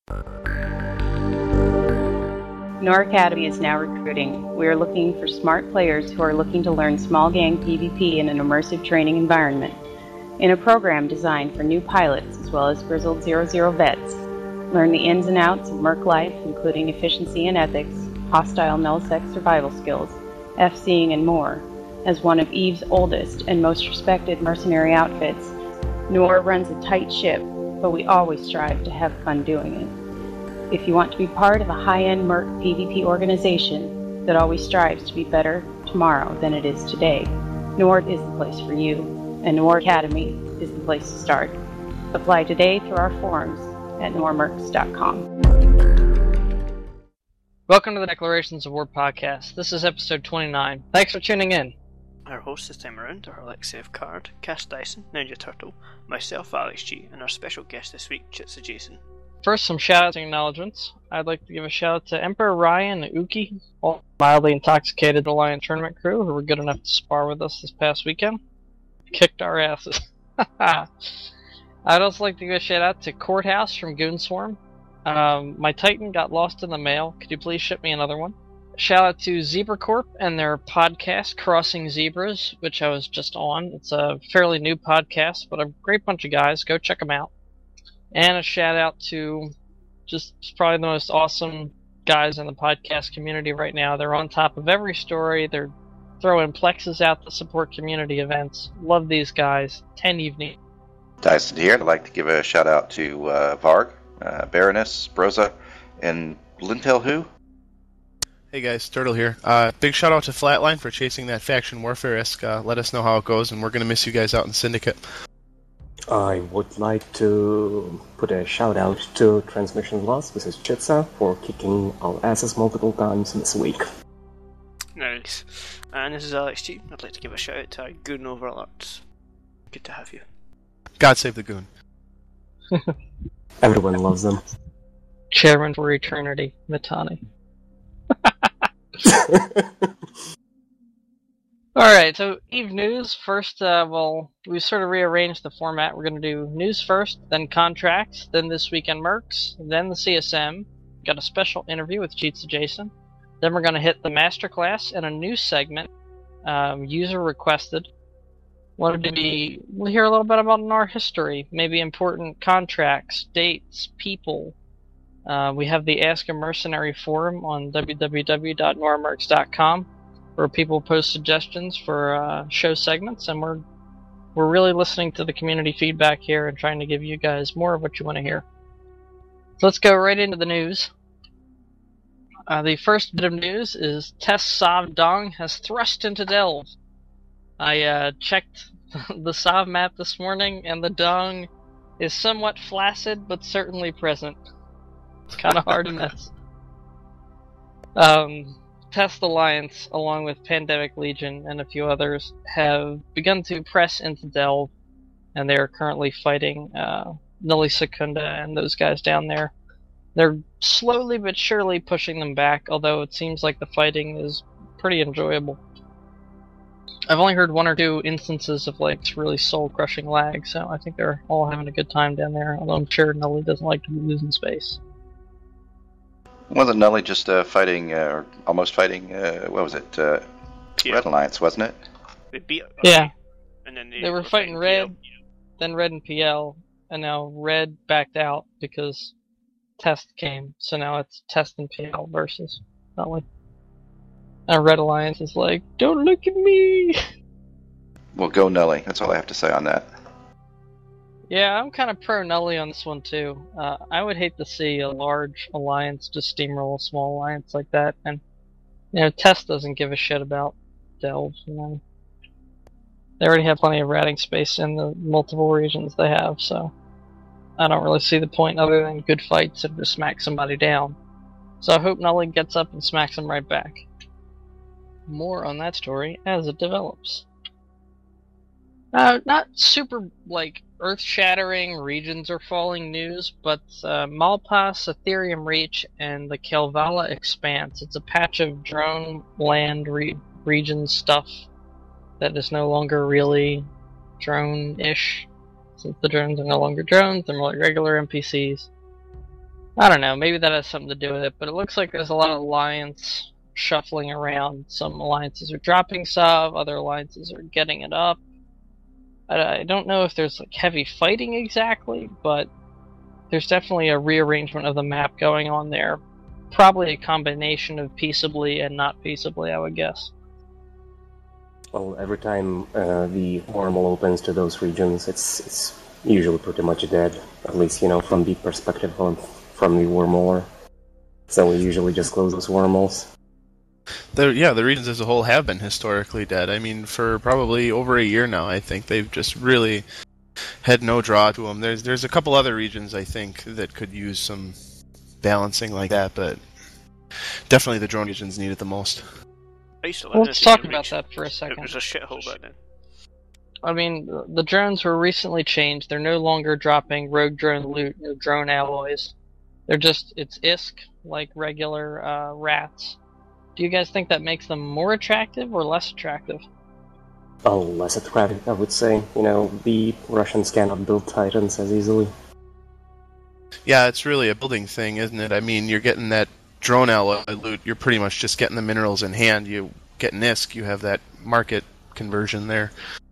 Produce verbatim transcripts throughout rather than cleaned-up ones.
Nor Academy is now recruiting. We are looking for smart players who are looking to learn small gang PvP in an immersive training environment. In a program designed for new pilots as well as grizzled zero zero vets, learn the ins and outs of merc life, including efficiency and ethics, hostile null-sec survival skills, F-seeing, and more. As one of EVE's oldest and most respected mercenary outfits, Noor runs a tight ship, but we always strive to have fun doing it. If you want to be part of a high-end merc PvP organization that always strives to be better tomorrow than it is today, Noor is the place for you, and Noor Academy is the place to start. Apply today through our forums at normercs dot com. Welcome to the Declarations of War podcast. This is episode twenty-nine. Thanks for tuning in. Our hosts this time around are Alexiev Card, Cass Dyson, Ninja Turtle, myself Alex G, and our special guest this week, Chitsa Jason. First, some shout-outs and acknowledgements. I'd like to give a shout-out to Emperor Ryan and Uki, all mildly intoxicated Alliance tournament crew who were good enough to spar with us this past weekend. Kicked our asses. I'd also like to give a shout-out to Courthouse from Goonswarm. Um, my Titan got lost in the mail. Could you please ship me another one? Shout-out to Zebra Corp and their podcast, Crossing Zebras, which I was just on. It's a fairly new podcast, but a great bunch of guys. Go check them out. And a shout-out to just probably the most awesome guys in the podcast community right now. They're on top of every story. They're throwing plexes out to support community events. Love these guys. ten evening. Dyson here. I'd like to give a shout-out to uh, Varg, uh, Baroness, Broza, and Lintel Who? Hey guys, Turtle here. Uh, big shout out to Flatline for chasing that faction warfare-esque. Uh, let us know how it goes, and we're going to miss you guys out in Syndicate. I would like to put a shout out to Transmission Loss, this is Chitsa, for kicking our asses multiple times this week. Nice. And this is Alex G. I'd like to give a shout out to our Goon Overlords. Good to have you. God save the Goon. Everyone loves them. Chairman for Eternity, Mitani. Alright, so Eve News. First, uh, well, we sort of rearranged the format. We're going to do news first, then contracts, then This Week in Mercs, then the C S M. Got a special interview with Chitsa Jason. Then we're going to hit the Masterclass and a new segment, um, user requested. Wanted to be, we'll hear a little bit about our history, maybe important contracts, dates, people. Uh, we have the Ask a Mercenary forum on w w w dot normercs dot com where people post suggestions for uh, show segments, and we're we're really listening to the community feedback here and trying to give you guys more of what you want to hear. So let's go right into the news. Uh, the first bit of news is Test Sov Dong has thrust into Delve. I uh, checked the Sov map this morning, and the Dong is somewhat flaccid, but certainly present. It's kind of hard to miss. Um, Test Alliance, along with Pandemic Legion and a few others, have begun to press into Delve, and they are currently fighting uh, Nulli Secunda and those guys down there. They're slowly but surely pushing them back, although it seems like the fighting is pretty enjoyable. I've only heard one or two instances of like really soul-crushing lag, so I think they're all having a good time down there, although I'm sure Nulli doesn't like to be losing space. Wasn't Nulli just uh, fighting, uh, or almost fighting, uh, what was it, uh, Yeah. Red Alliance, wasn't it? They beat Yeah. and then they, They were fighting P L. Red, then Red and P L, and now Red backed out because Test came, so now it's Test and P L versus Nulli. And Red Alliance is like, don't look at me! Well, go Nulli. That's all I have to say on that. Yeah, I'm kind of pro Nulli on this one too. Uh, I would hate to see a large alliance just steamroll a small alliance like that, and you know, Test doesn't give a shit about Delve. You know, they already have plenty of ratting space in the multiple regions they have, so I don't really see the point other than good fights and to smack somebody down. So I hope Nulli gets up and smacks them right back. More on that story as it develops. Uh, not super, like, earth-shattering regions are falling news, but uh, Malpass, Ethereum Reach, and the Kelvala Expanse. It's a patch of drone land re- region stuff that is no longer really drone-ish. Since the drones are no longer drones, they're more like regular N P Cs. I don't know, maybe that has something to do with it, but it looks like there's a lot of alliance shuffling around. Some alliances are dropping Sov, other alliances are getting it up. I, I don't know if there's like heavy fighting exactly, but there's definitely a rearrangement of the map going on there. Probably a combination of peaceably and not peaceably, I would guess. Well, every time uh, the wormhole opens to those regions, it's it's usually pretty much dead. At least, you know, from the perspective of from the wormholer. So we usually just close those wormholes. The, yeah, the regions as a whole have been historically dead. I mean, for probably over a year now, I think they've just really had no draw to them. There's there's a couple other regions, I think, that could use some balancing like that, but definitely the drone regions need it the most. I used to live Well, in a let's talk drone about region. that for a second. It was a shithole back then. I mean, the drones were recently changed. They're no longer dropping rogue drone loot or drone alloys. They're just, it's I S K, like regular uh, rats. Do you guys think that makes them more attractive or less attractive? Oh, less attractive, I would say. You know, the Russians cannot build Titans as easily. Yeah, it's really a building thing, isn't it? I mean, you're getting that drone alloy loot, you're pretty much just getting the minerals in hand. You get N I S K, you have that market conversion there.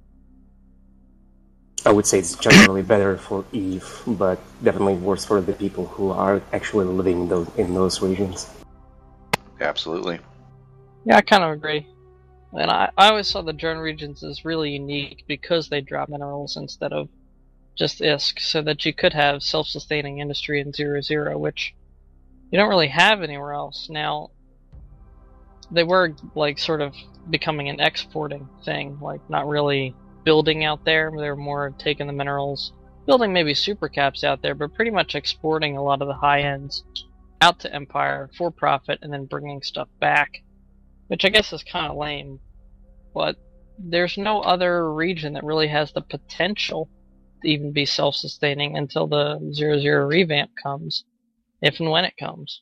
I would say it's generally better for Eve, but definitely worse for the people who are actually living those, in those regions. Absolutely. Yeah, I kind of agree. And I, I always saw the drone regions as really unique because they drop minerals instead of just I S K, so that you could have self-sustaining industry in zero zero, which you don't really have anywhere else. Now, they were like sort of becoming an exporting thing, like not really building out there. They were more taking the minerals, building maybe super caps out there, but pretty much exporting a lot of the high ends out to Empire for profit and then bringing stuff back, which I guess is kind of lame. But there's no other region that really has the potential to even be self-sustaining until the zero zero revamp comes, if and when it comes.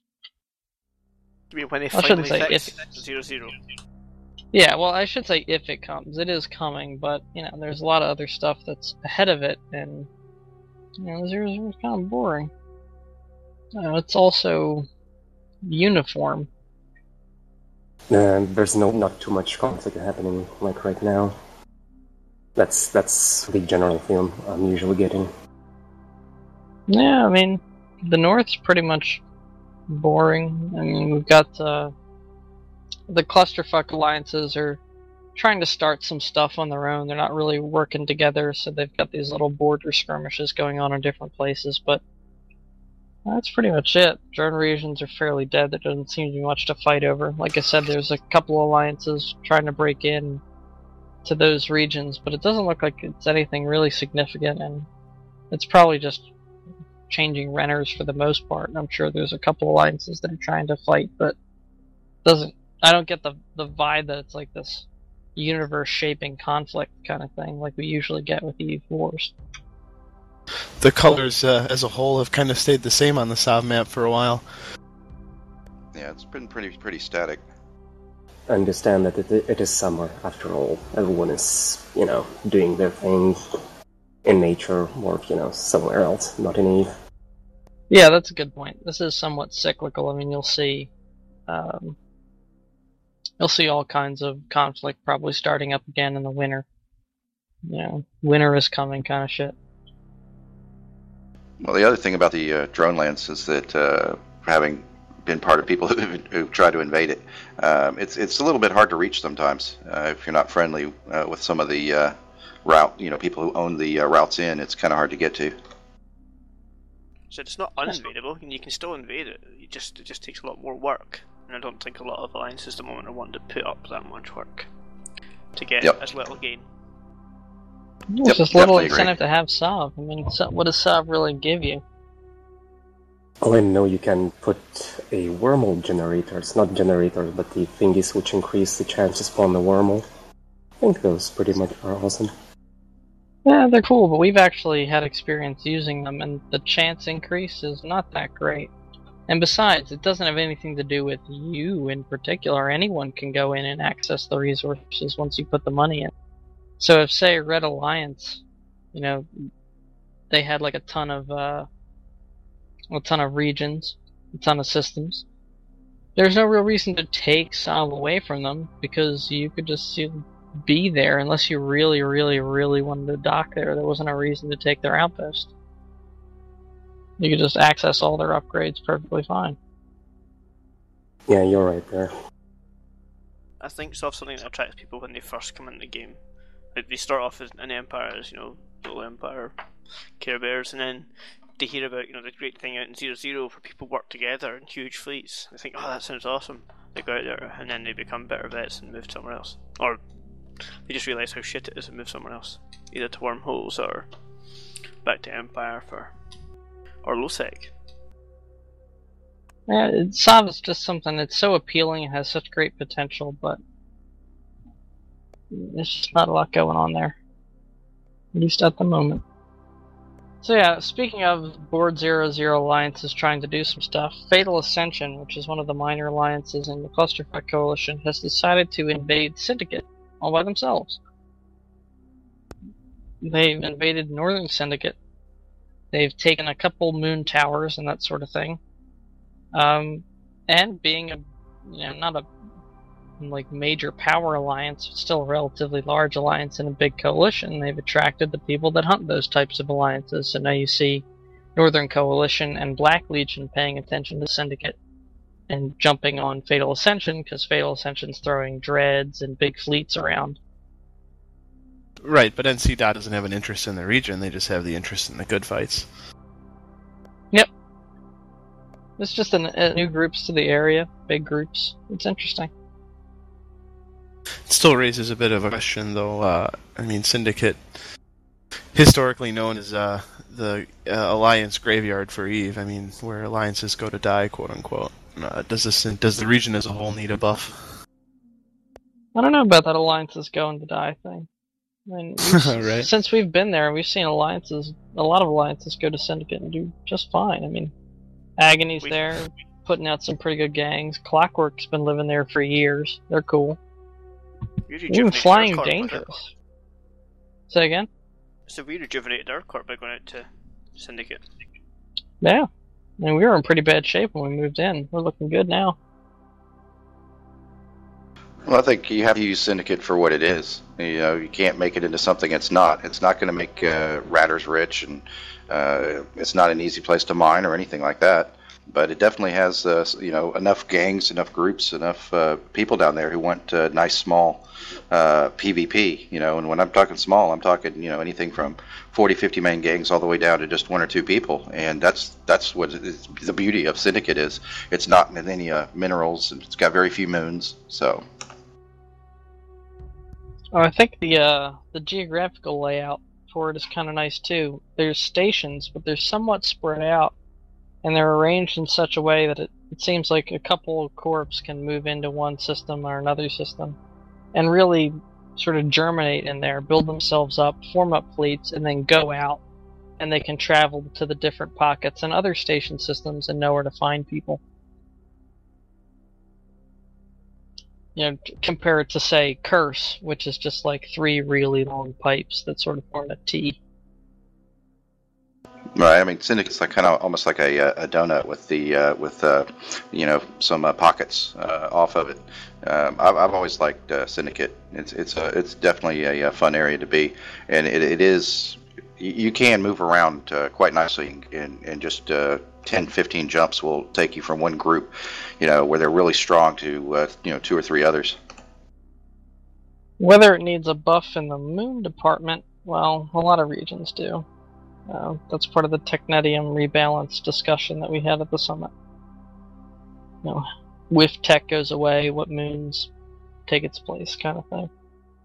You mean when they I shouldn't finally say fix if. zero zero? Yeah, well, I should say if it comes. It is coming, but, you know, there's a lot of other stuff that's ahead of it, and, you know, zero zero is kind of boring. You know, it's also uniform. Uh, there's no not too much conflict happening like right now. That's that's the general feeling I'm usually getting. Yeah, I mean, the North's pretty much boring. I mean, we've got uh, the clusterfuck alliances are trying to start some stuff on their own. They're not really working together, so they've got these little border skirmishes going on in different places, but that's pretty much it. Drone regions are fairly dead. There doesn't seem to be much to fight over. Like I said, there's a couple alliances trying to break in to those regions, but it doesn't look like it's anything really significant, and it's probably just changing renters for the most part. And I'm sure there's a couple alliances that are trying to fight, but doesn't. I don't get the the vibe that it's like this universe-shaping conflict kind of thing, like we usually get with Eve Wars. The colors uh, as a whole have kind of stayed the same on the Sov map for a while. Yeah, it's been pretty pretty static. I understand that it, it is summer, after all. Everyone is, you know, doing their thing in nature or, you know, somewhere else, not in Eve. Yeah, that's a good point. This is somewhat cyclical. I mean, you'll see, um, you'll see all kinds of conflict probably starting up again in the winter. You know, winter is coming kind of shit. Well, the other thing about the uh, drone lands is that uh, having been part of people who, who try to invade it, um, it's it's a little bit hard to reach sometimes uh, if you're not friendly uh, with some of the uh, route. You know, people who own the uh, routes in. It's kind of hard to get to. So it's not uninvadable, and you can still invade it. You just it just takes a lot more work, and I don't think a lot of alliances at the moment are wanting to put up that much work to get Yep. as little gain. It's Yep, just little definitely agree. incentive to have Sov. I mean, so, what does Sov really give you? Well, I know you can put a wormhole generator. It's not generator, but the thingies which increase the chance to spawn the wormhole. I think those pretty much are awesome. Yeah, they're cool, but we've actually had experience using them, and the chance increase is not that great. And besides, it doesn't have anything to do with you in particular. Anyone can go in and access the resources once you put the money in. So if, say, Red Alliance, you know, they had like a ton of uh, a ton of regions, a ton of systems. There's no real reason to take some away from them, because you could just you know, be there unless you really, really, really wanted to dock there. There wasn't a reason to take their outpost. You could just access all their upgrades perfectly fine. Yeah, you're right there. I think it's also something that attracts people when they first come into the game. Like, they start off as an empire, as you know, little empire, Care Bears, and then they hear about you know the great thing out in Zero Zero where people work together in huge fleets. They think, oh, that sounds awesome. They go out there, and then they become better vets and move somewhere else, or they just realise how shit it is and move somewhere else, either to Wormholes or back to Empire for or Losec. Yeah, Sov is just something that's so appealing and has such great potential, but there's just not a lot going on there. At least at the moment. So yeah, speaking of Board Zero Zero alliances trying to do some stuff, Fatal Ascension, which is one of the minor alliances in the Clusterfuck Coalition, has decided to invade Syndicate all by themselves. They've invaded Northern Syndicate. They've taken a couple moon towers and that sort of thing. Um, and being a, you know, not a like major power alliance, but still a relatively large alliance in a big coalition, they've attracted the people that hunt those types of alliances. So now you see Northern Coalition and Black Legion paying attention to Syndicate and jumping on Fatal Ascension, because Fatal Ascension's throwing dreads and big fleets around. Right, but N C dot doesn't have an interest in the region, they just have the interest in the good fights. Yep. It's just an, uh, new groups to the area, big groups. It's interesting. It still raises a bit of a question, though. Uh, I mean, Syndicate, historically known as uh, the uh, Alliance graveyard for Eve. I mean, where alliances go to die, quote unquote. Uh, does this does the region as a whole need a buff? I don't know about that alliances going to die thing. I mean, we've, right. Since we've been there, we've seen alliances. A lot of alliances go to Syndicate and do just fine. I mean, Agony's we... there, putting out some pretty good gangs. Clockwork's been living there for years. They're cool. Even Flying Dangerous. Say again? So we rejuvenated our corp by going out to Syndicate. Yeah. I mean, we were in pretty bad shape when we moved in. We're looking good now. Well, I think you have to use Syndicate for what it is. You know, you can't make it into something it's not. It's not going to make uh, Ratters rich, and uh, it's not an easy place to mine or anything like that. But it definitely has, uh, you know, enough gangs, enough groups, enough uh, people down there who want uh, nice, small uh, PvP. You know, and when I'm talking small, I'm talking, you know, anything from forty, fifty man gangs all the way down to just one or two people. And that's that's what is, the beauty of Syndicate is. It's not in any uh, minerals, and it's got very few moons. So. Oh, I think the uh, the geographical layout for it is kind of nice too. There's stations, but they're somewhat spread out. And they're arranged in such a way that it, it seems like a couple of corps can move into one system or another system and really sort of germinate in there, build themselves up, form up fleets, and then go out. And they can travel to the different pockets and other station systems and know where to find people. You know, compare it to, say, Curse, which is just like three really long pipes that sort of form a T. Right. I mean, Syndicate's like kind of almost like a, a donut with the uh, with uh, you know some uh, pockets uh, off of it. Um, I've, I've always liked uh, Syndicate. It's it's a, it's definitely a, a fun area to be, and it, it is. You can move around uh, quite nicely, and and just uh, ten, fifteen jumps will take you from one group, you know, where they're really strong to uh, you know two or three others. Whether it needs a buff in the moon department, well, a lot of regions do. Uh, that's part of the Technetium rebalance discussion that we had at the summit. You know, if tech goes away, what moons take its place, kind of thing.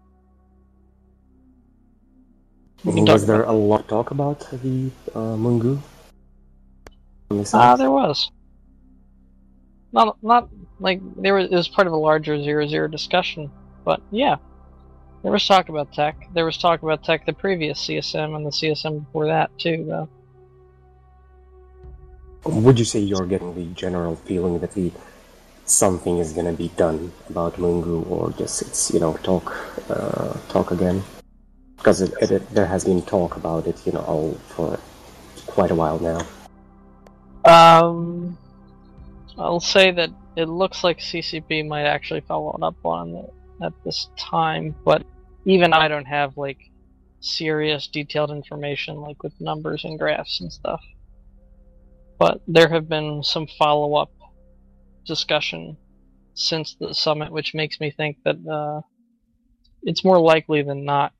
Was there a lot of talk about the uh, Mungu? Ah, uh, there was. Not, not like there was. It was part of a larger zero zero discussion, but yeah. There was talk about tech. There was talk about tech the previous C S M and the C S M before that, too, though. Would you say you're getting the general feeling that the something is going to be done about Mungu, or just it's, you know, talk uh, talk again? Because it, it, it, there has been talk about it, you know, all for quite a while now. Um, I'll say that it looks like C C P might actually follow up on it at this time, but even I don't have like serious detailed information like with numbers and graphs and stuff. But there have been some follow-up discussion since the summit, which makes me think that uh, it's more likely than not.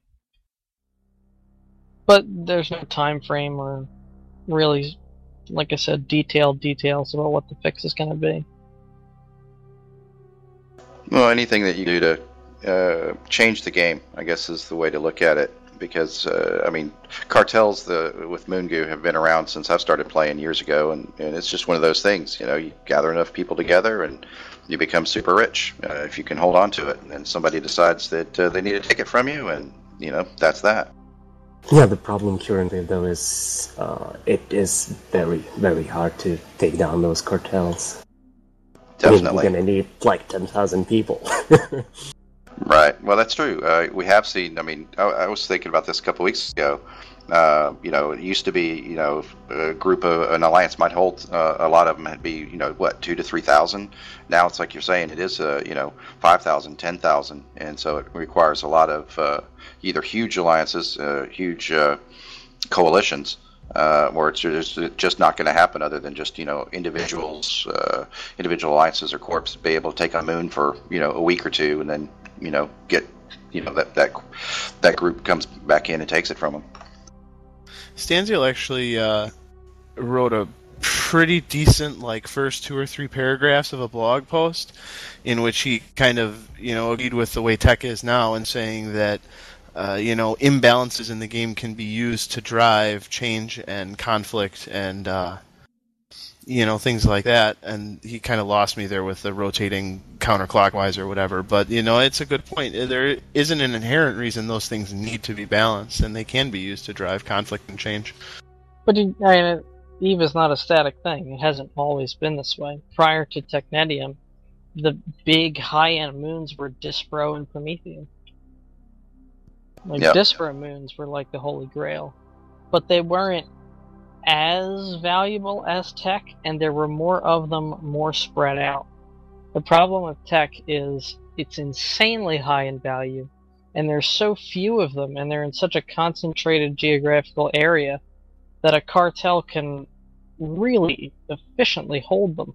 But there's no time frame or really, like I said, detailed details about what the fix is going to be. Well, anything that you do to uh, change the game, I guess, is the way to look at it. Because, uh, I mean, cartels the, with Moongoo have been around since I've started playing years ago, and, and it's just one of those things. You know, you gather enough people together, and you become super rich uh, if you can hold on to it. And then somebody decides that uh, they need to take it from you, and, you know, that's that. Yeah, the problem currently, though, is uh, it is very, very hard to take down those cartels. Definitely. I mean, you're going to need, like, ten thousand people. Right. Well, that's true. Uh, we have seen, I mean, I, I was thinking about this a couple of weeks ago. Uh, you know, it used to be, you know, a group of, an alliance might hold, uh, a lot of them would be, you know, what, two to three thousand. Now it's like you're saying, it is, uh, you know, five thousand, ten thousand. And so it requires a lot of uh, either huge alliances, uh, huge uh, coalitions, uh, where it's just, just not going to happen other than just, you know, individuals, uh, individual alliances or corps be able to take on Moon for, you know, a week or two and then, you know, get, you know, that that that group comes back in and takes it from them. Stanziel actually uh, wrote a pretty decent, like, first two or three paragraphs of a blog post in which he kind of, you know, agreed with the way tech is now and saying that, uh, you know, imbalances in the game can be used to drive change and conflict and, uh, you know, things like that. And he kind of lost me there with the rotating counterclockwise or whatever. But, you know, it's a good point. There isn't an inherent reason those things need to be balanced, and they can be used to drive conflict and change. But I mean, Eve is not a static thing. It hasn't always been this way. Prior to Technetium, the big high-end moons were Dispro and Prometheum. Like, yep. Dispro moons were like the Holy Grail. But they weren't as valuable as tech, and there were more of them, more spread out. The problem with tech is it's insanely high in value, and there's so few of them, and they're in such a concentrated geographical area that a cartel can really efficiently hold them.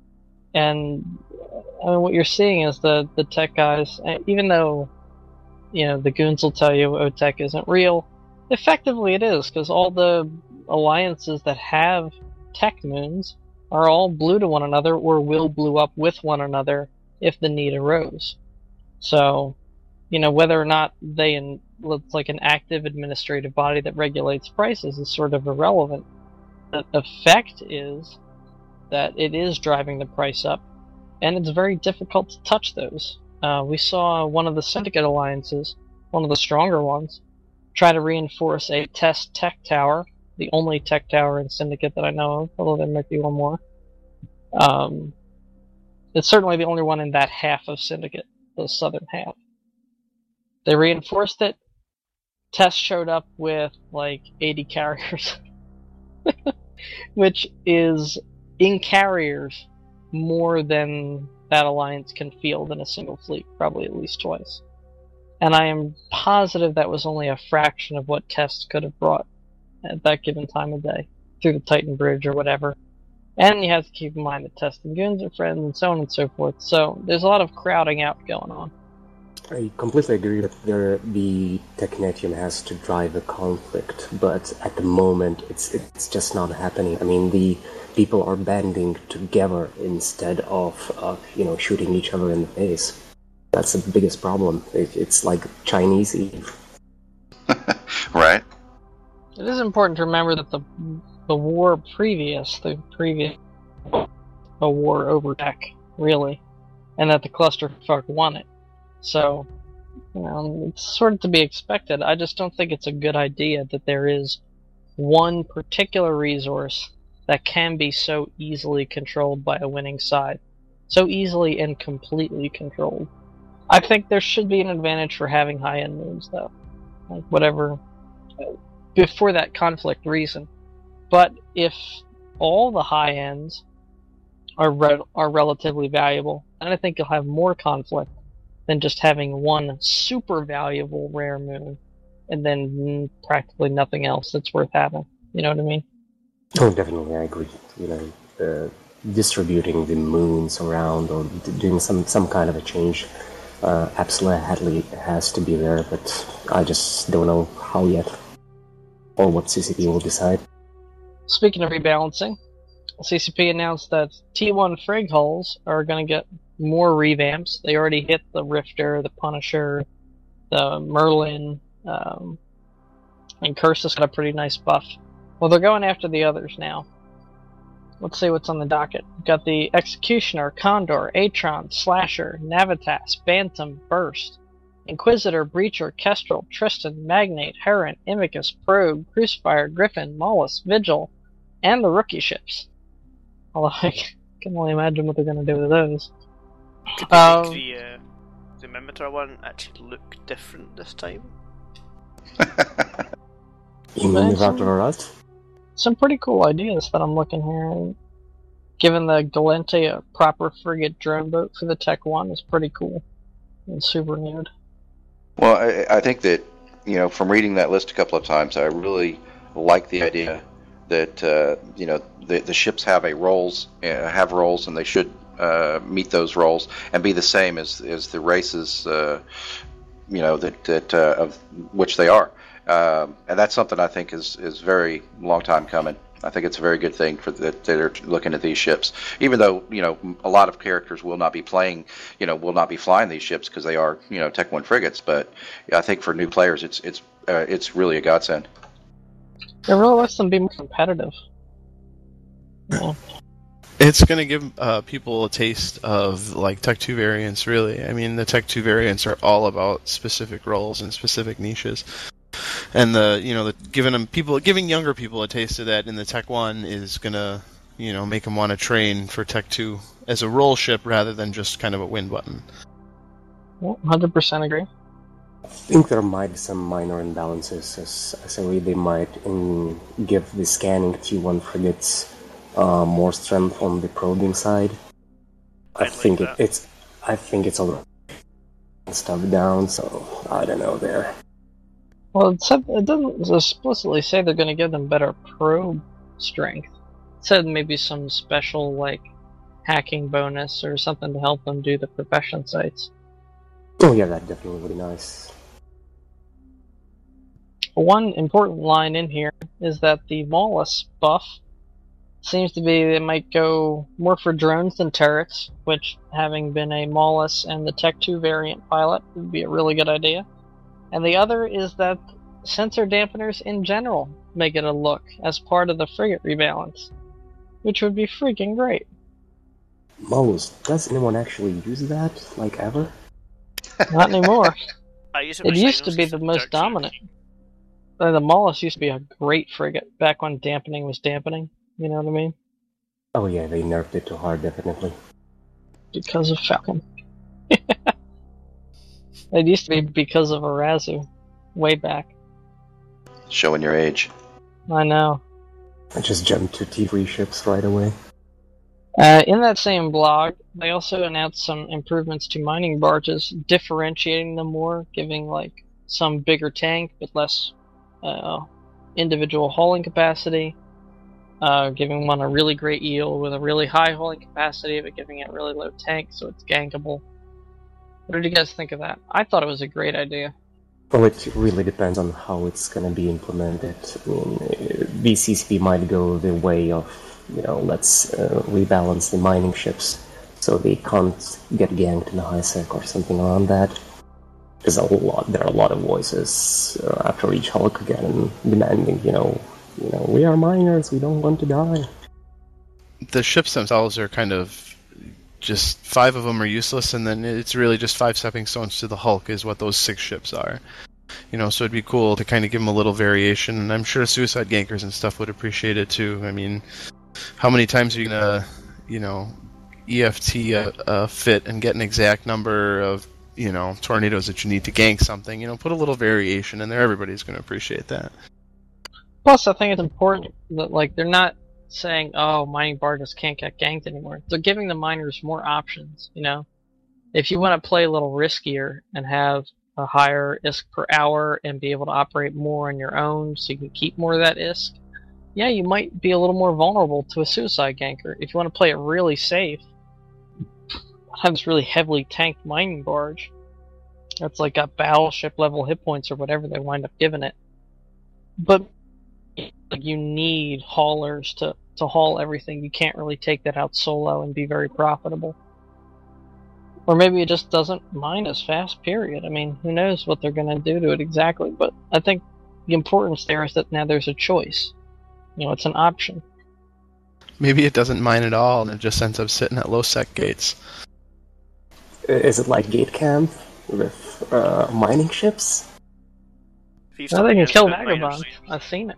And I mean, what you're seeing is the, the tech guys, even though, you know, the goons will tell you O Tech isn't real, effectively it is, because all the alliances that have tech moons are all blue to one another or will blue up with one another if the need arose. So, you know, whether or not they in looks like an active administrative body that regulates prices is sort of irrelevant. The effect is that it is driving the price up, and it's very difficult to touch those. Uh, we saw one of the syndicate alliances, one of the stronger ones, try to reinforce a test tech tower, the only tech tower in Syndicate that I know of, although there might be one more. Um, it's certainly the only one in that half of Syndicate, the southern half. They reinforced it. Test showed up with like eighty carriers, which is, in carriers, more than that alliance can field in a single fleet, probably at least twice. And I am positive that was only a fraction of what Test could have brought at that given time of day, through the Titan Bridge or whatever. And you have to keep in mind that Test and goons are friends and so on and so forth, so there's a lot of crowding out going on. I completely agree that there, the Technetium has to drive a conflict, but at the moment it's it's just not happening. I mean, the people are banding together instead of, uh, you know, shooting each other in the face. That's the biggest problem. It, it's like Chinese Eve. Right. It is important to remember that the the war previous, the previous, a war over tech, really, and that the clusterfuck won it. So, you know, it's sort of to be expected. I just don't think it's a good idea that there is one particular resource that can be so easily controlled by a winning side. So easily and completely controlled. I think there should be an advantage for having high-end moons, though. Like, whatever, before that conflict reason. But if all the high-ends are re- are relatively valuable, and I think you'll have more conflict than just having one super valuable rare moon and then practically nothing else that's worth having. You know what I mean? Oh, definitely, I agree. You know, uh, distributing the moons around or doing some, some kind of a change uh, absolutely has to be there, but I just don't know how yet, or what C C P will decide. Speaking of rebalancing, C C P announced that T one Frigg hulls are going to get more revamps. They already hit the Rifter, the Punisher, the Merlin, um, and Cursus got a pretty nice buff. Well, they're going after the others now. Let's see what's on the docket. We've got the Executioner, Condor, Atron, Slasher, Navitas, Bantam, Burst, Inquisitor, Breacher, Kestrel, Tristan, Magnate, Heron, Imicus, Probe, Crucifier, Griffin, Mollusk, Vigil, and the rookie ships. Although I can only imagine what they're going to do with those. Could they Um, make the, uh, the Mimitar one actually look different this time? You mean the Raptor Rust? Some pretty cool ideas that I'm looking here. Given the Galente a proper frigate drone boat for the Tech one is pretty cool and super neat. Well, I, I think that, you know, from reading that list a couple of times, I really like the idea that, uh, you know, the, the ships have a roles, uh, have roles, and they should uh, meet those roles and be the same as, as the races, uh, you know, that, that uh, of which they are. Um, and that's something I think is, is very long time coming. I think it's a very good thing for that they're looking at these ships, even though, you know, a lot of characters will not be playing, you know, will not be flying these ships because they are, you know, Tech one frigates. But I think for new players, it's it's uh, it's really a godsend. It really lets them be more competitive. Yeah. It's going to give uh, people a taste of like Tech two variants, really. I mean, the Tech two variants are all about specific roles and specific niches. And the you know the giving them people giving younger people a taste of that in the Tech one is gonna you know make them want to train for Tech two as a role ship rather than just kind of a win button. Well, one hundred percent agree. I think there might be some minor imbalances, as, as a way they might in, give the scanning T one frigates uh, more strength on the probing side. I I'd think like it, that. it's I think it's already stuff down, so I don't know there. Well, it, said, it doesn't explicitly say they're going to give them better probe strength. It said maybe some special, like, hacking bonus or something to help them do the profession sites. Oh yeah, that definitely would be nice. One important line in here is that the Mollusk buff seems to be they might go more for drones than turrets, which, having been a Mollusk and the Tech two variant pilot, would be a really good idea. And the other is that sensor dampeners in general may get a look as part of the frigate rebalance, which would be freaking great. Mollusk, does anyone actually use that, like ever? Not anymore. I use it, It with used to signals be for the most Dark dominant. Zone. Uh, The Mollusk used to be a great frigate back when dampening was dampening. You know what I mean? Oh yeah, they nerfed it too hard, definitely. Because of Falcon. It used to be because of Arazu, way back. Showing your age. I know. I just jumped to T three ships right away. Uh, in that same blog, they also announced some improvements to mining barges, differentiating them more, giving like some bigger tank but less uh, individual hauling capacity, uh, giving one a really great eel with a really high hauling capacity, but giving it a really low tank so it's gankable. What did you guys think of that? I thought it was a great idea. Well, it really depends on how it's gonna be implemented. I mean, uh, B C C P might go the way of, you know, let's uh, rebalance the mining ships so they can't get ganked in the high sec or something around that. There's a lot, there are a lot of voices uh, after each Hulk again demanding, you know, you know, we are miners, we don't want to die. The ships themselves are kind of just five of them are useless, and then it's really just five stepping stones to the Hulk is what those six ships are. You know, so it'd be cool to kind of give them a little variation, and I'm sure suicide gankers and stuff would appreciate it too. I mean, how many times are you gonna, you know, E F T a, a fit and get an exact number of, you know, tornadoes that you need to gank something? You know, put a little variation in there. Everybody's gonna appreciate that. Plus, I think it's important that like they're not saying, "Oh, mining barges can't get ganked anymore." They're giving the miners more options. You know, if you want to play a little riskier and have a higher I S K per hour and be able to operate more on your own, so you can keep more of that I S K, yeah, you might be a little more vulnerable to a suicide ganker. If you want to play it really safe, have this really heavily tanked mining barge that's like got battleship level hit points or whatever they wind up giving it. But you need haulers to, to haul everything. You can't really take that out solo and be very profitable. Or maybe it just doesn't mine as fast, period. I mean, who knows what they're going to do to it exactly. But I think the importance there is that now there's a choice. You know, it's an option. Maybe it doesn't mine at all and it just ends up sitting at low-sec gates. Is it like Gate Camp with uh, mining ships? No, they can kill vagabonds. I've seen it.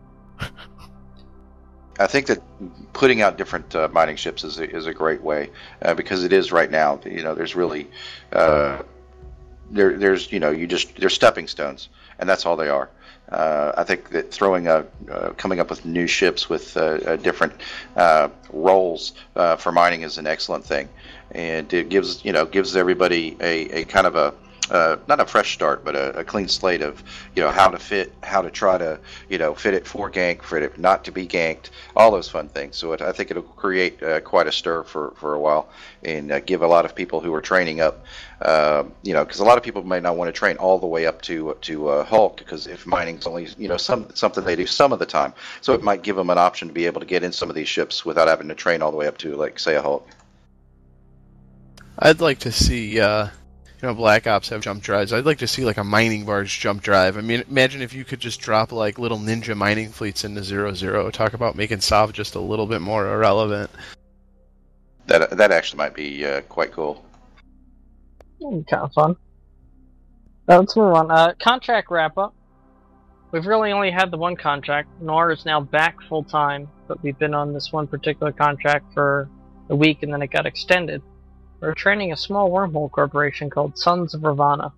I think that putting out different uh, mining ships is a, is a great way uh, because it is right now. You know, there's really uh, there there's you know you just they're stepping stones, and that's all they are. Uh, I think that throwing a uh, coming up with new ships with uh, uh, different uh, roles uh, for mining is an excellent thing, and it gives you know gives everybody a, a kind of a Uh, not a fresh start, but a, a clean slate of, you know, how to fit, how to try to, you know, fit it for gank, fit it not to be ganked, all those fun things. So it, I think it'll create uh, quite a stir for, for a while and uh, give a lot of people who are training up, uh, you know, because a lot of people might not want to train all the way up to to uh, Hulk because if mining's only, you know, some something they do some of the time. So it might give them an option to be able to get in some of these ships without having to train all the way up to, like, say, a Hulk. I'd like to see... Uh... You know, Black Ops have jump drives. I'd like to see, like, a mining barge jump drive. I mean, imagine if you could just drop, like, little ninja mining fleets into zero zero. Talk about making Sov just a little bit more irrelevant. That that actually might be uh, quite cool. Mm, kind of fun. Uh, let's move on. Uh, contract wrap-up. We've really only had the one contract. Noir is now back full-time, but we've been on this one particular contract for a week, and then it got extended. We're training a small wormhole corporation called Sons of Ravana.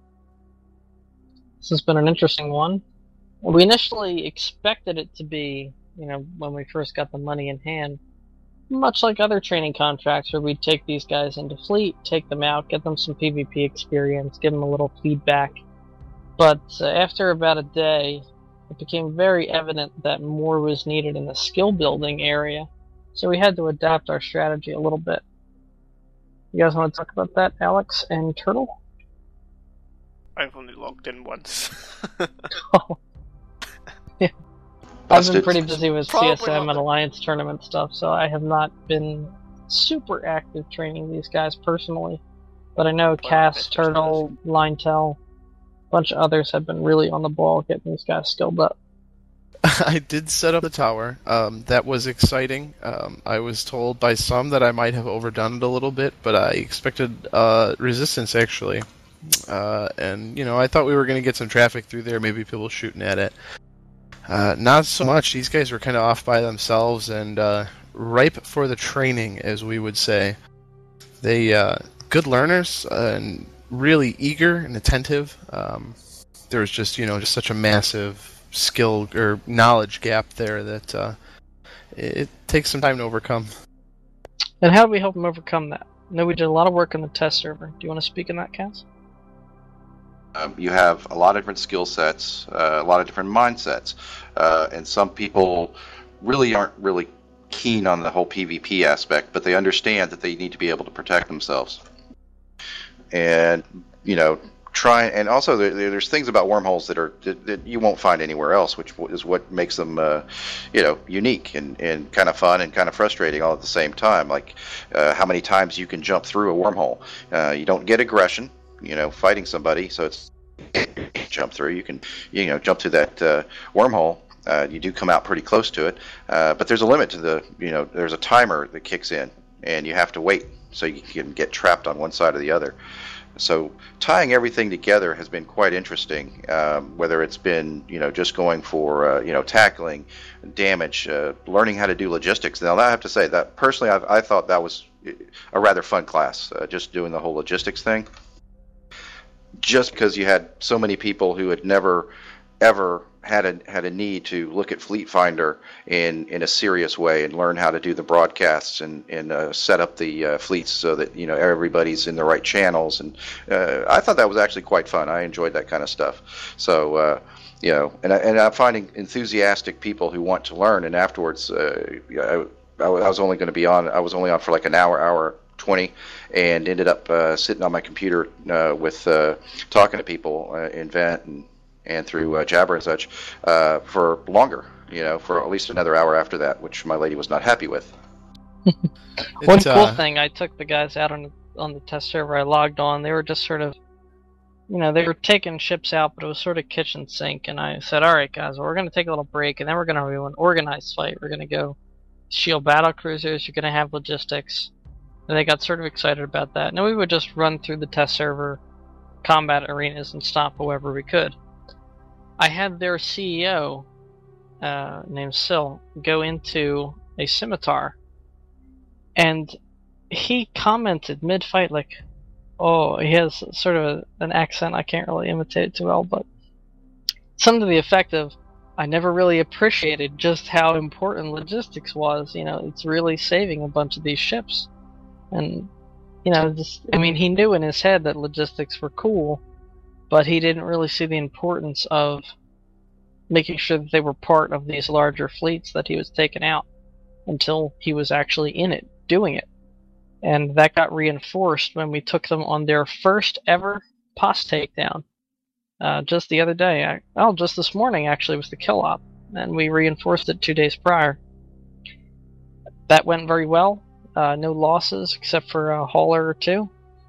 This has been an interesting one. We initially expected it to be, you know, when we first got the money in hand, much like other training contracts where we'd take these guys into fleet, take them out, get them some PvP experience, give them a little feedback. But uh, after about a day, it became very evident that more was needed in the skill building area, so we had to adapt our strategy a little bit. You guys want to talk about that, Alex and Turtle? I've only logged in once. Oh. Yeah. I've been pretty busy with Probably C S M not. and Alliance tournament stuff, so I have not been super active training these guys personally. But I know Cass, best Turtle, Lintel, a bunch of others have been really on the ball getting these guys skilled up. I did set up the tower. Um, that was exciting. Um, I was told by some that I might have overdone it a little bit, but I expected uh, resistance, actually. Uh, and, you know, I thought we were going to get some traffic through there, maybe people shooting at it. Uh, not so much. These guys were kind of off by themselves and uh, ripe for the training, as we would say. They, uh, good learners uh, and really eager and attentive. Um, there was just, you know, just such a massive skill or knowledge gap there that uh, it takes some time to overcome. And how do we help them overcome that? I know we did a lot of work on the test server. Do you want to speak in that, Cass? Um, you have a lot of different skill sets, uh, a lot of different mindsets, uh, and some people really aren't really keen on the whole PvP aspect, but they understand that they need to be able to protect themselves. And, you know, try, and also there, there's things about wormholes that are that, that you won't find anywhere else, which is what makes them, uh, you know, unique and, and kind of fun and kind of frustrating all at the same time. Like uh, how many times you can jump through a wormhole. Uh, you don't get aggression, you know, fighting somebody, so it's jump through. You can, you know, jump through that uh, wormhole. Uh, you do come out pretty close to it, uh, but there's a limit to the, you know, there's a timer that kicks in, and you have to wait so you can get trapped on one side or the other. So tying everything together has been quite interesting, um, whether it's been, you know, just going for, uh, you know, tackling, damage, uh, learning how to do logistics. Now, I have to say that personally, I've, I thought that was a rather fun class, uh, just doing the whole logistics thing. Just because you had so many people who had never, ever had a had a need to look at Fleet Finder in in a serious way and learn how to do the broadcasts and and uh, set up the uh, fleets so that you know everybody's in the right channels. And uh, I thought that was actually quite fun. I enjoyed that kind of stuff. So. Uh, You know, and I, and I'm finding enthusiastic people who want to learn. And afterwards, uh, I, I was only going to be on. I was only on for like an hour, hour twenty, and ended up uh, sitting on my computer uh, with uh, talking to people uh, in Vent and and through uh, Jabber and such uh, for longer. You know, for at least another hour after that, which my lady was not happy with. One It, cool uh, thing, I took the guys out on on the test server. I logged on. They were just sort of. You know, they were taking ships out, but it was sort of kitchen sink, and I said, alright guys, well, we're going to take a little break, and then we're going to do an organized fight. We're going to go shield battle cruisers, you're going to have logistics. And they got sort of excited about that. And then we would just run through the test server, combat arenas, and stop whoever we could. I had their C E O, uh, named Sil, go into a scimitar, and he commented mid-fight, like, oh, he has sort of a, an accent, I can't really imitate it too well, but something to the effect of, I never really appreciated just how important logistics was. You know, it's really saving a bunch of these ships. And, you know, just, I mean, he knew in his head that logistics were cool, but he didn't really see the importance of making sure that they were part of these larger fleets that he was taking out until he was actually in it, doing it. And that got reinforced when we took them on their first ever P O S takedown. Uh, just the other day. I, oh, just this morning, actually, was the kill op. And we reinforced it two days prior. That went very well. Uh, no losses, except for a hauler or two.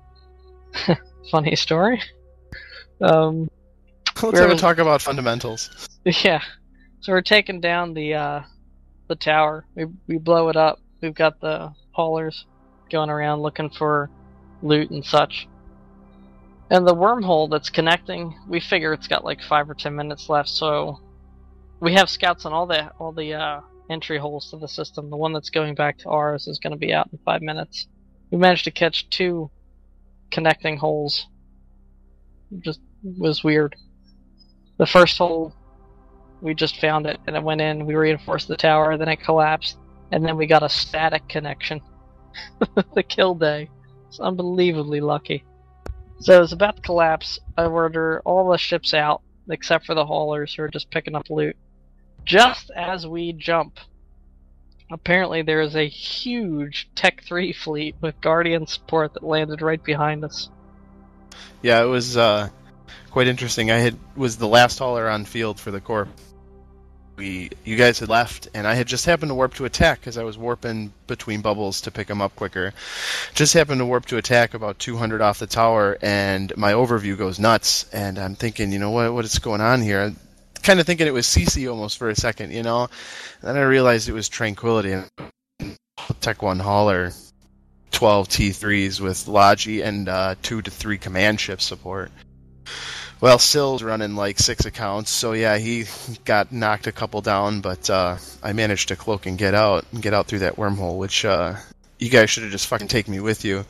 Funny story. Um, Let's have a talk about fundamentals. Yeah. So we're taking down the uh, the tower. We, we blow it up. We've got the haulers going around looking for loot and such. And the wormhole that's connecting, we figure it's got like five or ten minutes left, so we have scouts on all the all the uh, entry holes to the system. The one that's going back to ours is going to be out in five minutes. We managed to catch two connecting holes. It just was weird. The first hole, we just found it, and it went in, we reinforced the tower, then it collapsed, and then we got a static connection. The kill day. It's unbelievably lucky. So it was about to collapse. I order all the ships out, except for the haulers who are just picking up loot. Just as we jump, apparently there is a huge Tech three fleet with Guardian support that landed right behind us. Yeah, it was uh, quite interesting. I had was the last hauler on field for the Corp. We, you guys had left, and I had just happened to warp to attack because I was warping between bubbles to pick them up quicker. Just happened to warp to attack about two hundred off the tower, and my overview goes nuts. And I'm thinking, you know what? What is going on here? I'm kind of thinking it was C C almost for a second, you know. And then I realized it was Tranquility and Tech One hauler, twelve T threes with Logi and uh, two to three command ship support. Well, Sil's running like six accounts, so yeah, he got knocked a couple down, but uh, I managed to cloak and get out, and get out through that wormhole, which uh, you guys should have just fucking taken me with you.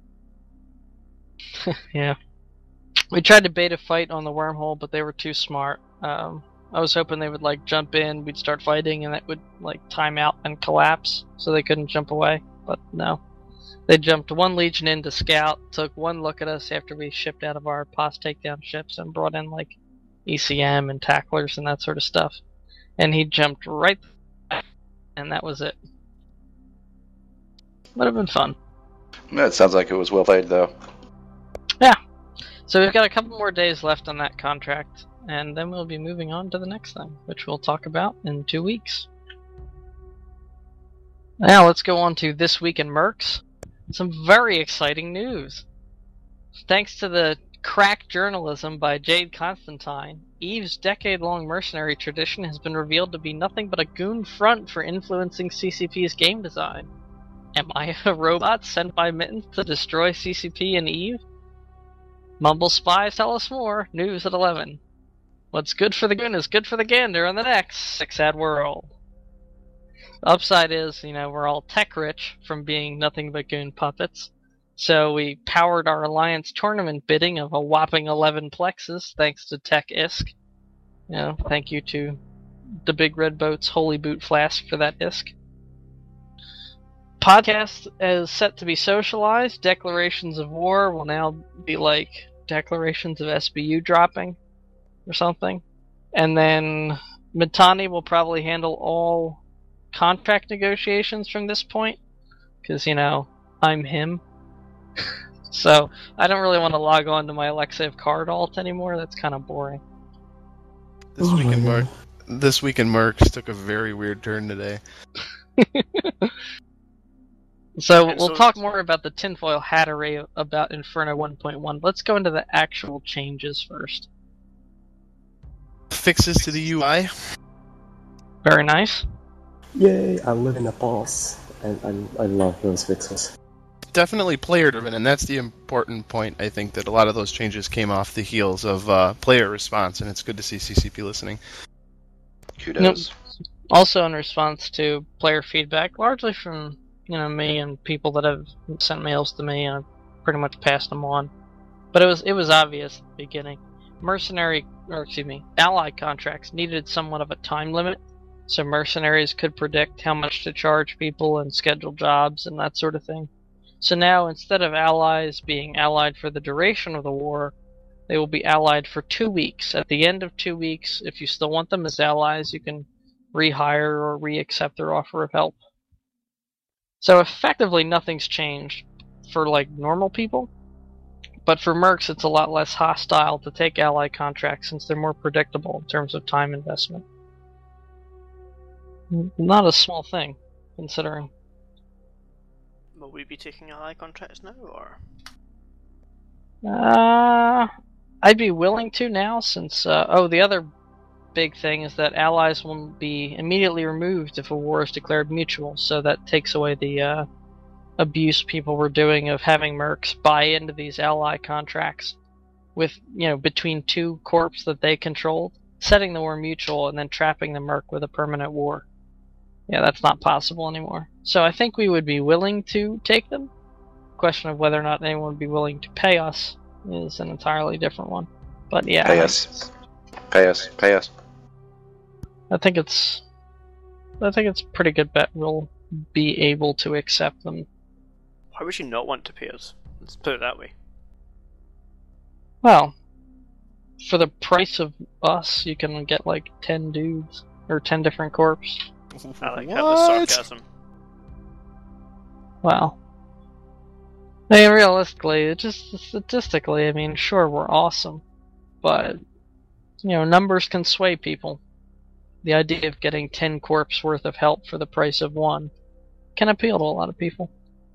Yeah. We tried to bait a fight on the wormhole, but they were too smart. Um, I was hoping they would like jump in, we'd start fighting, and that would like time out and collapse, so they couldn't jump away, but no. They jumped one Legion in to scout, took one look at us after we shipped out of our P O S takedown ships and brought in like E C M and tacklers and that sort of stuff. And he jumped right back, and that was it. Would have been fun. That sounds like it was well played, though. Yeah. So we've got a couple more days left on that contract, and then we'll be moving on to the next thing, which we'll talk about in two weeks. Now let's go on to This Week in Mercs. Some very exciting news. Thanks to the crack journalism by Jade Constantine, Eve's decade-long mercenary tradition has been revealed to be nothing but a goon front for influencing C C P's game design. Am I a robot sent by Mittens to destroy C C P and Eve? Mumble spies tell us more. News at eleven. What's good for the goon is good for the gander on the next Six Ad World. The upside is, you know, we're all tech-rich from being nothing but goon puppets. So we powered our Alliance tournament bidding of a whopping eleven plexes, thanks to Tech I S K. You know, thank you to the Big Red Boat's Holy Boot Flask for that disc. Podcast is set to be socialized. Declarations of war will now be like declarations of S B U dropping or something. And then Mitani will probably handle all contract negotiations from this point. Because, you know, I'm him. So, I don't really want to log on to my Alexeyev card alt anymore. That's kind of boring. This week in Merc, this week in Mercs took a very weird turn today. So And we'll so- talk more about the tinfoil hattery about Inferno one point one. Let's go into the actual changes first. Fixes to the U I. Very nice. Yay, I live in a pause. And I, I love those fixes. Definitely player driven, and that's the important point. I think that a lot of those changes came off the heels of uh, player response, and it's good to see C C P listening. Kudos. Also in response to player feedback, largely from you know me and people that have sent mails to me, and I've pretty much passed them on. But it was it was obvious at the beginning. Mercenary, or excuse me, ally contracts needed somewhat of a time limit, so mercenaries could predict how much to charge people and schedule jobs and that sort of thing. So now, instead of allies being allied for the duration of the war, they will be allied for two weeks. At the end of two weeks, if you still want them as allies, you can rehire or re-accept their offer of help. So effectively, nothing's changed for like normal people, but for mercs, it's a lot less hostile to take ally contracts since they're more predictable in terms of time investment. Not a small thing, considering. Will we be taking ally contracts now, or? Uh, I'd be willing to now, since, uh, oh, the other big thing is that allies will be immediately removed if a war is declared mutual, so that takes away the, uh, abuse people were doing of having mercs buy into these ally contracts with, you know, between two corps that they controlled, setting the war mutual and then trapping the merc with a permanent war. Yeah, that's not possible anymore. So I think we would be willing to take them. Question of whether or not anyone would be willing to pay us is an entirely different one. But yeah, Pay us. Pay us. Pay us. I think it's I think it's a pretty good bet we'll be able to accept them. Why would you not want to pay us? Let's put it that way. Well, for the price of us, you can get like ten dudes or ten different corps. I like that What? with sarcasm. Well, I mean, realistically, it just statistically, I mean, sure, we're awesome, but you know, numbers can sway people. The idea of getting ten corps worth of help for the price of one can appeal to a lot of people.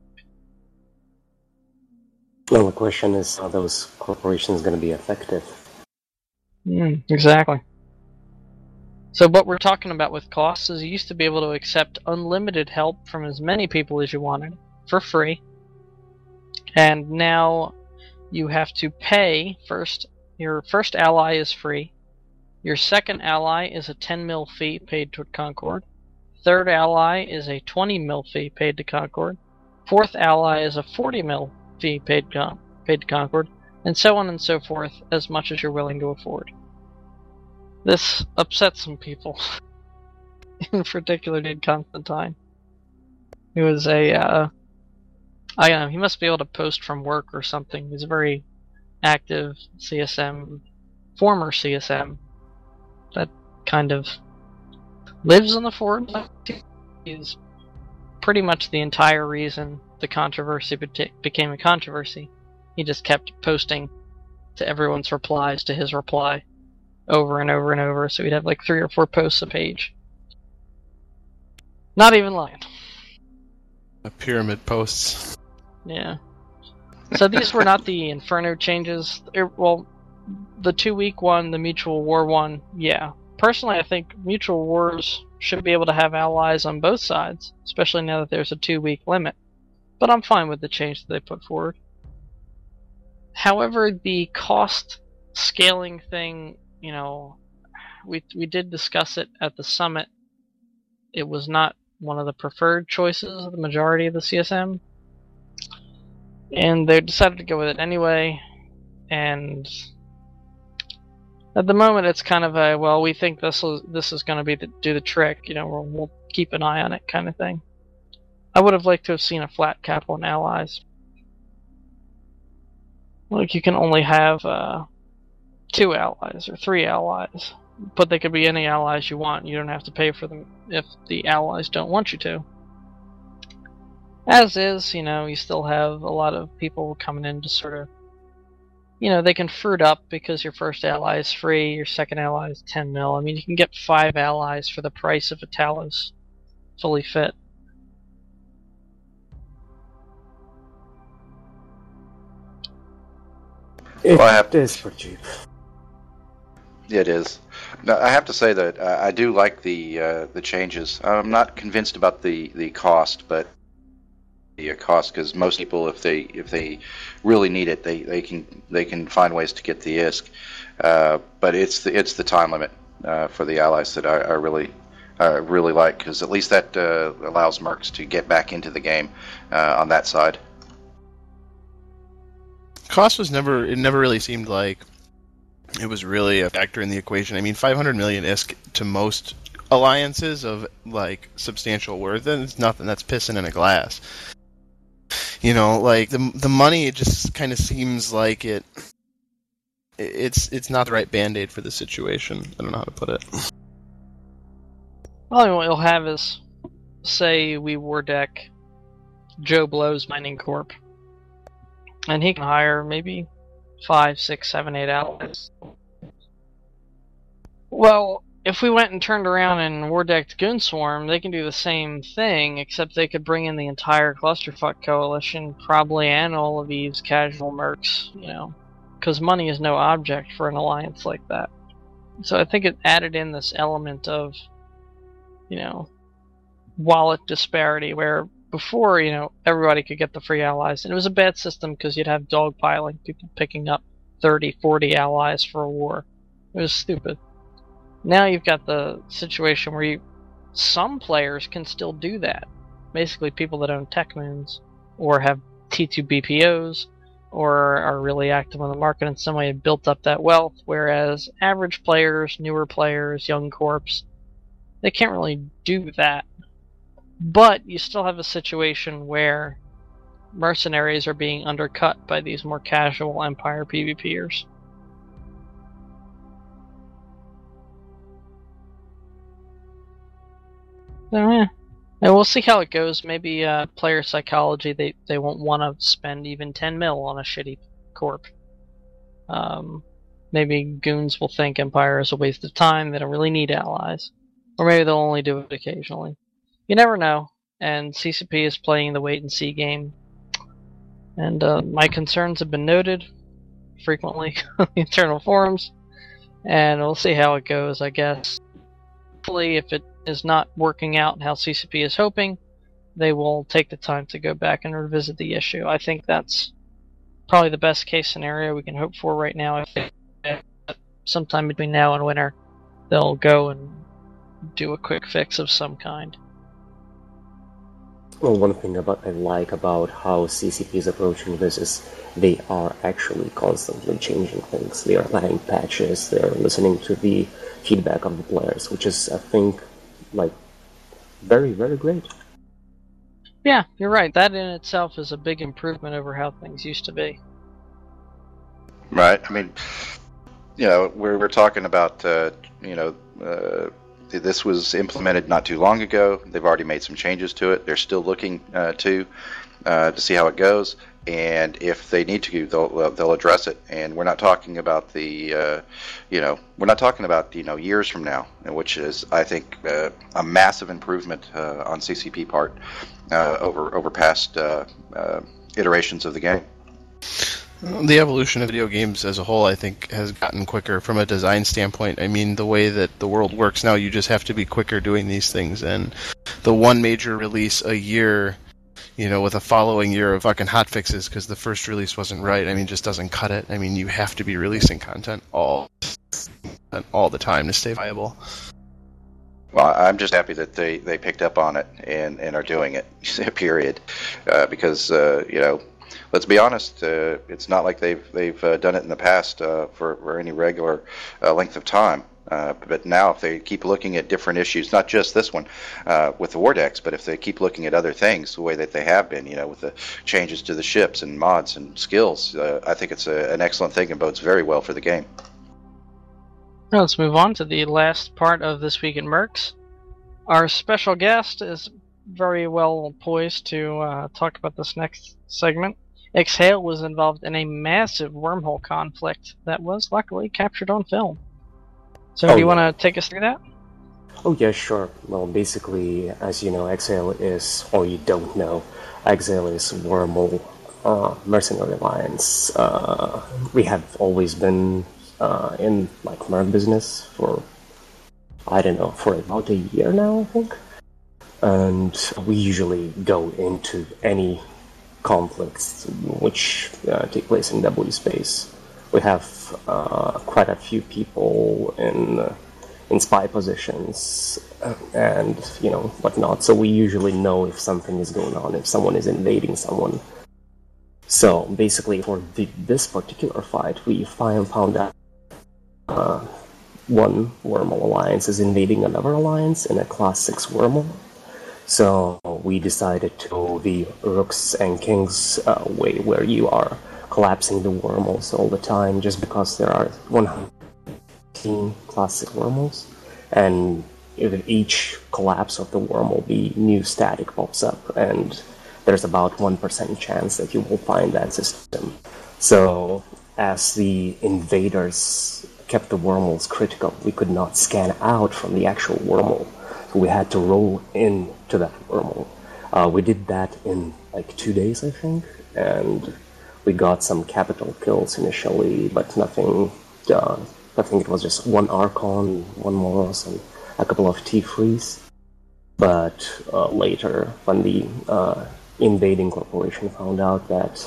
Well, the question is, are those corporations going to be effective? Mm, exactly. So what we're talking about with costs is you used to be able to accept unlimited help from as many people as you wanted for free. And now you have to pay first. Your first ally is free. Your second ally is a ten mil fee paid to Concord. Third ally is a twenty mil fee paid to Concord. Fourth ally is a forty mil fee paid, con- paid to Concord. And so on and so forth, as much as you're willing to afford. This upset some people. In particular, did Constantine. He was a, uh, I don't know, he must be able to post from work or something. He's a very active C S M, former C S M, that kind of lives on the forums. He's pretty much the entire reason the controversy be- became a controversy. He just kept posting to everyone's replies to his reply over and over and over, so he'd have like three or four posts a page. Not even lying. The pyramid posts. Yeah. So these were not the Inferno changes. It, well, the two-week one, the Mutual War one, yeah. Personally, I think Mutual Wars should be able to have allies on both sides, especially now that there's a two-week limit. But I'm fine with the change that they put forward. However, the cost scaling thing, you know, we we did discuss it at the summit. It was not one of the preferred choices of the majority of the C S M. And they decided to go with it anyway. And At the moment, it's kind of a, well, we think this is, this is going to be the, do the trick, you know, we'll, we'll keep an eye on it kind of thing. I would have liked to have seen a flat cap on allies. Like, you can only have uh, two allies or three allies, but they could be any allies you want. You don't have to pay for them if the allies don't want you to. As is, you know, you still have a lot of people coming in to sort of, you know, they can fruit up because your first ally is free, your second ally is ten mil. I mean, you can get five allies for the price of a Talos fully fit. It Well, I have- is for cheap. It is. No, I have to say that uh, I do like the uh, the changes. I'm not convinced about the, the cost, but the uh, cost, because most people, if they if they really need it, they, they can they can find ways to get the I S K. Uh, but it's the it's the time limit uh, for the allies that I, I really I really like, because at least that uh, allows mercs to get back into the game uh, on that side. Cost was never, it never really seemed like it was really a factor in the equation. I mean, five hundred million I S K to most alliances of, like, substantial worth, and it's nothing. That's pissing in a glass. You know, like, the the money, it just kind of seems like it, it's it's not the right Band-Aid for the situation. I don't know how to put it. Well, what you'll have is, say we war deck Joe Blow's Mining Corp, and he can hire maybe five, six, seven, eight allies. Well, if we went and turned around and war decked Goonswarm, they can do the same thing, except they could bring in the entire Clusterfuck Coalition, probably, and all of these casual mercs, you know, because money is no object for an alliance like that. So I think it added in this element of, you know, wallet disparity, where before, you know, everybody could get the free allies, and it was a bad system because you'd have dogpiling, people picking up thirty, forty allies for a war. It was stupid. Now you've got the situation where you, some players can still do that. Basically, people that own tech moons, or have T two B P Os, or are really active on the market in some way, have built up that wealth, whereas average players, newer players, young corps, they can't really do that. But you still have a situation where mercenaries are being undercut by these more casual Empire PvPers. So, yeah. And we'll see how it goes. Maybe uh, player psychology, they, they won't want to spend even ten mil on a shitty corp. Um, maybe goons will think Empire is a waste of time, they don't really need allies. Or maybe they'll only do it occasionally. You never know, and C C P is playing the wait-and-see game. And uh, my concerns have been noted frequently on the internal forums, and we'll see how it goes, I guess. Hopefully, if it is not working out how C C P is hoping, they will take the time to go back and revisit the issue. I think that's probably the best case scenario we can hope for right now. I think that sometime between now and winter, they'll go and do a quick fix of some kind. Well, one thing about I like about how C C P is approaching this is they are actually constantly changing things. They are adding patches, they're listening to the feedback of the players, which is, I think, like, very, very great. Yeah, you're right. That in itself is a big improvement over how things used to be. Right. I mean, you know, we're we're talking about, uh, you know, uh, this was implemented not too long ago. They've already made some changes to it. They're still looking uh, to uh, to see how it goes, and if they need to, they'll they'll address it. And we're not talking about the, uh, you know, we're not talking about you know years from now, which is I think uh, a massive improvement uh, on C C P part uh, over over past uh, uh, iterations of the game. The evolution of video games as a whole, I think, has gotten quicker from a design standpoint. I mean, the way that the world works now, you just have to be quicker doing these things. And the one major release a year, you know, with a following year of fucking hotfixes because the first release wasn't right, I mean, just doesn't cut it. I mean, you have to be releasing content all, all the time to stay viable. Well, I'm just happy that they, they picked up on it and, and are doing it, period. Uh, because, uh, you know, let's be honest, uh, it's not like they've they've uh, done it in the past uh, for, for any regular uh, length of time. Uh, but now, if they keep looking at different issues, not just this one uh, with the Vortex, but if they keep looking at other things the way that they have been, you know, with the changes to the ships and mods and skills, uh, I think it's a, an excellent thing and bodes very well for the game. Now let's move on to the last part of This Week in Mercs. Our special guest is very well poised to uh, talk about this next segment. Exhale was involved in a massive wormhole conflict that was luckily captured on film. So oh, do you yeah. want to take us through that? Oh yeah, sure. Well, basically, as you know, Exhale is, or you don't know, Exhale is Wormhole uh, Mercenary Alliance. Uh, we have always been uh, in like merc business for, I don't know, for about a year now, I think. And we usually go into any conflicts which uh, take place in W space. We have uh, quite a few people in uh, in spy positions uh, and you know whatnot. So we usually know if something is going on, if someone is invading someone. So basically, for the, this particular fight, we find, found out uh, one Wormhole alliance is invading another alliance in a Class Six Wormhole. So we decided to go the Rooks and Kings uh, way, where you are collapsing the wormholes all the time, just because there are one hundred fifteen classic wormholes, and if each collapse of the wormhole, the new static pops up, and there's about one percent chance that you will find that system. So as the invaders kept the wormholes critical, we could not scan out from the actual wormhole, so we had to roll into that wormhole. Uh, we did that in like two days, I think, and we got some capital kills initially, but nothing. Uh, I think it was just one Archon, one Moros, and a couple of T threes. But uh, later, when the uh, invading corporation found out that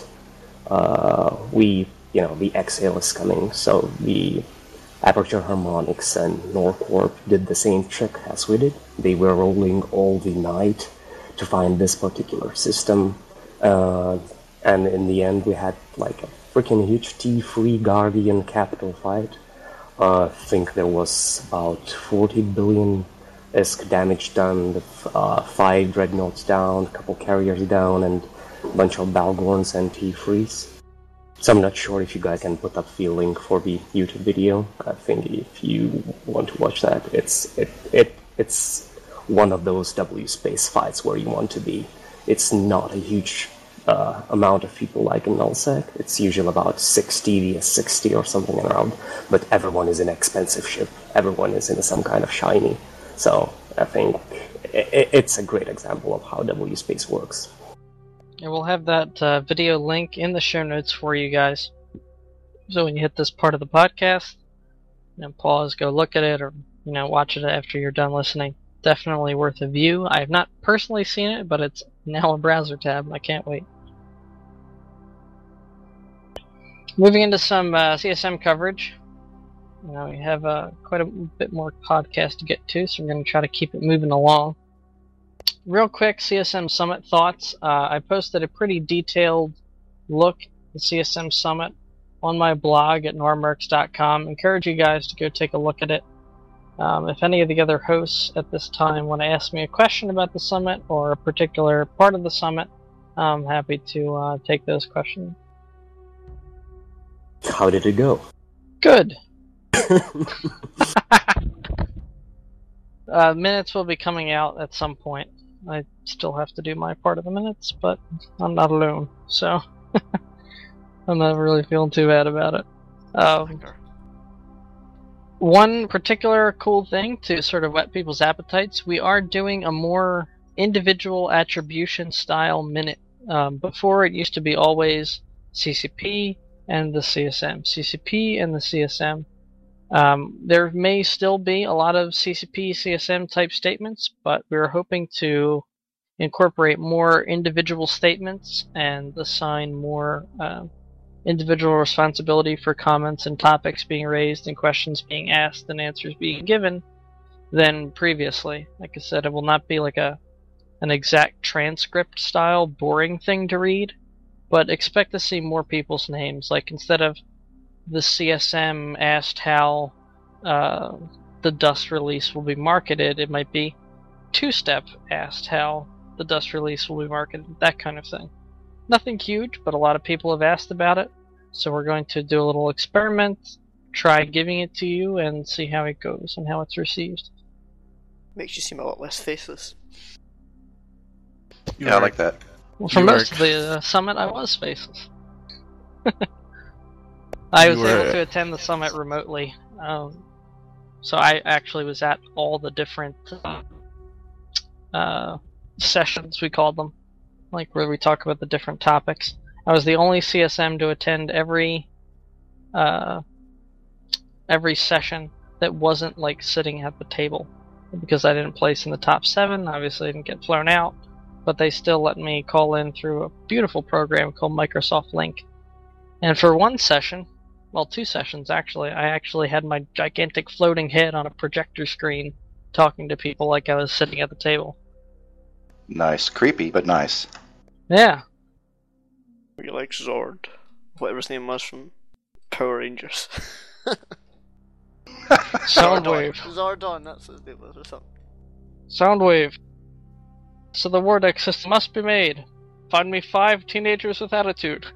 uh, we, you know, the Exhale is coming, so the Aperture Harmonics and Norcorp did the same trick as we did. They were rolling all the night to find this particular system. Uh, And in the end, we had like a freaking huge T three Guardian capital fight. Uh, I think there was about forty billion I S K damage done, with uh, five Dreadnoughts down, a couple carriers down, and a bunch of Balgorns and T threes. So I'm not sure if you guys can put up the link for the YouTube video. I think if you want to watch that, it's it it it's one of those W space fights where you want to be. It's not a huge Uh, amount of people like in nullsec. It's usually about sixty vs sixty or something around, but everyone is an expensive ship. Everyone is in some kind of shiny. So I think it, it's a great example of how W space works. And we'll have that uh, video link in the show notes for you guys. So when you hit this part of the podcast, you know, pause, go look at it, or you know, watch it after you're done listening. Definitely worth a view. I have not personally seen it, but it's now a browser tab. I can't wait. Moving into some uh, C S M coverage. You know, we have uh, quite a bit more podcast to get to, so we're going to try to keep it moving along. Real quick, C S M Summit thoughts. Uh, I posted a pretty detailed look at the C S M Summit on my blog at normercs dot com. Encourage you guys to go take a look at it. Um, if any of the other hosts at this time want to ask me a question about the summit or a particular part of the summit, I'm happy to uh, take those questions. How did it go? Good. uh, minutes will be coming out at some point. I still have to do my part of the minutes, but I'm not alone, so I'm not really feeling too bad about it. Um, one particular cool thing to sort of whet people's appetites, we are doing a more individual attribution style minute. Um, before, it used to be always C C P and the C S M. C C P and the C S M. Um, there may still be a lot of C C P, C S M type statements, but we're hoping to incorporate more individual statements and assign more uh, individual responsibility for comments and topics being raised and questions being asked and answers being given than previously. Like I said, it will not be like a an exact transcript style boring thing to read. but expect to see more people's names. Like, instead of the C S M asked how uh, the Dust release will be marketed, it might be Two-Step asked how the Dust release will be marketed, that kind of thing. Nothing huge, but a lot of people have asked about it, so we're going to do a little experiment, try giving it to you, and see how it goes and how it's received. Makes you seem a lot less faceless. Yeah, I like that. Well, for You most were- of the uh, summit, I was faceless. I was You were- able to attend the summit remotely, um, so I actually was at all the different uh, uh, sessions, we called them, like where we talk about the different topics. I was the only C S M to attend every uh, every session that wasn't like sitting at the table, because I didn't place in the top seven. Obviously, I didn't get flown out, but they still let me call in through a beautiful program called Microsoft Link. And for one session, well, two sessions actually, I actually had my gigantic floating head on a projector screen talking to people like I was sitting at the table. Nice. Creepy, but nice. Yeah. You're like Zord, whatever his name was from Power Rangers. Soundwave. Zordon, that's his name was or something. Soundwave. So the Wardex system must be made. Find me five teenagers with attitude.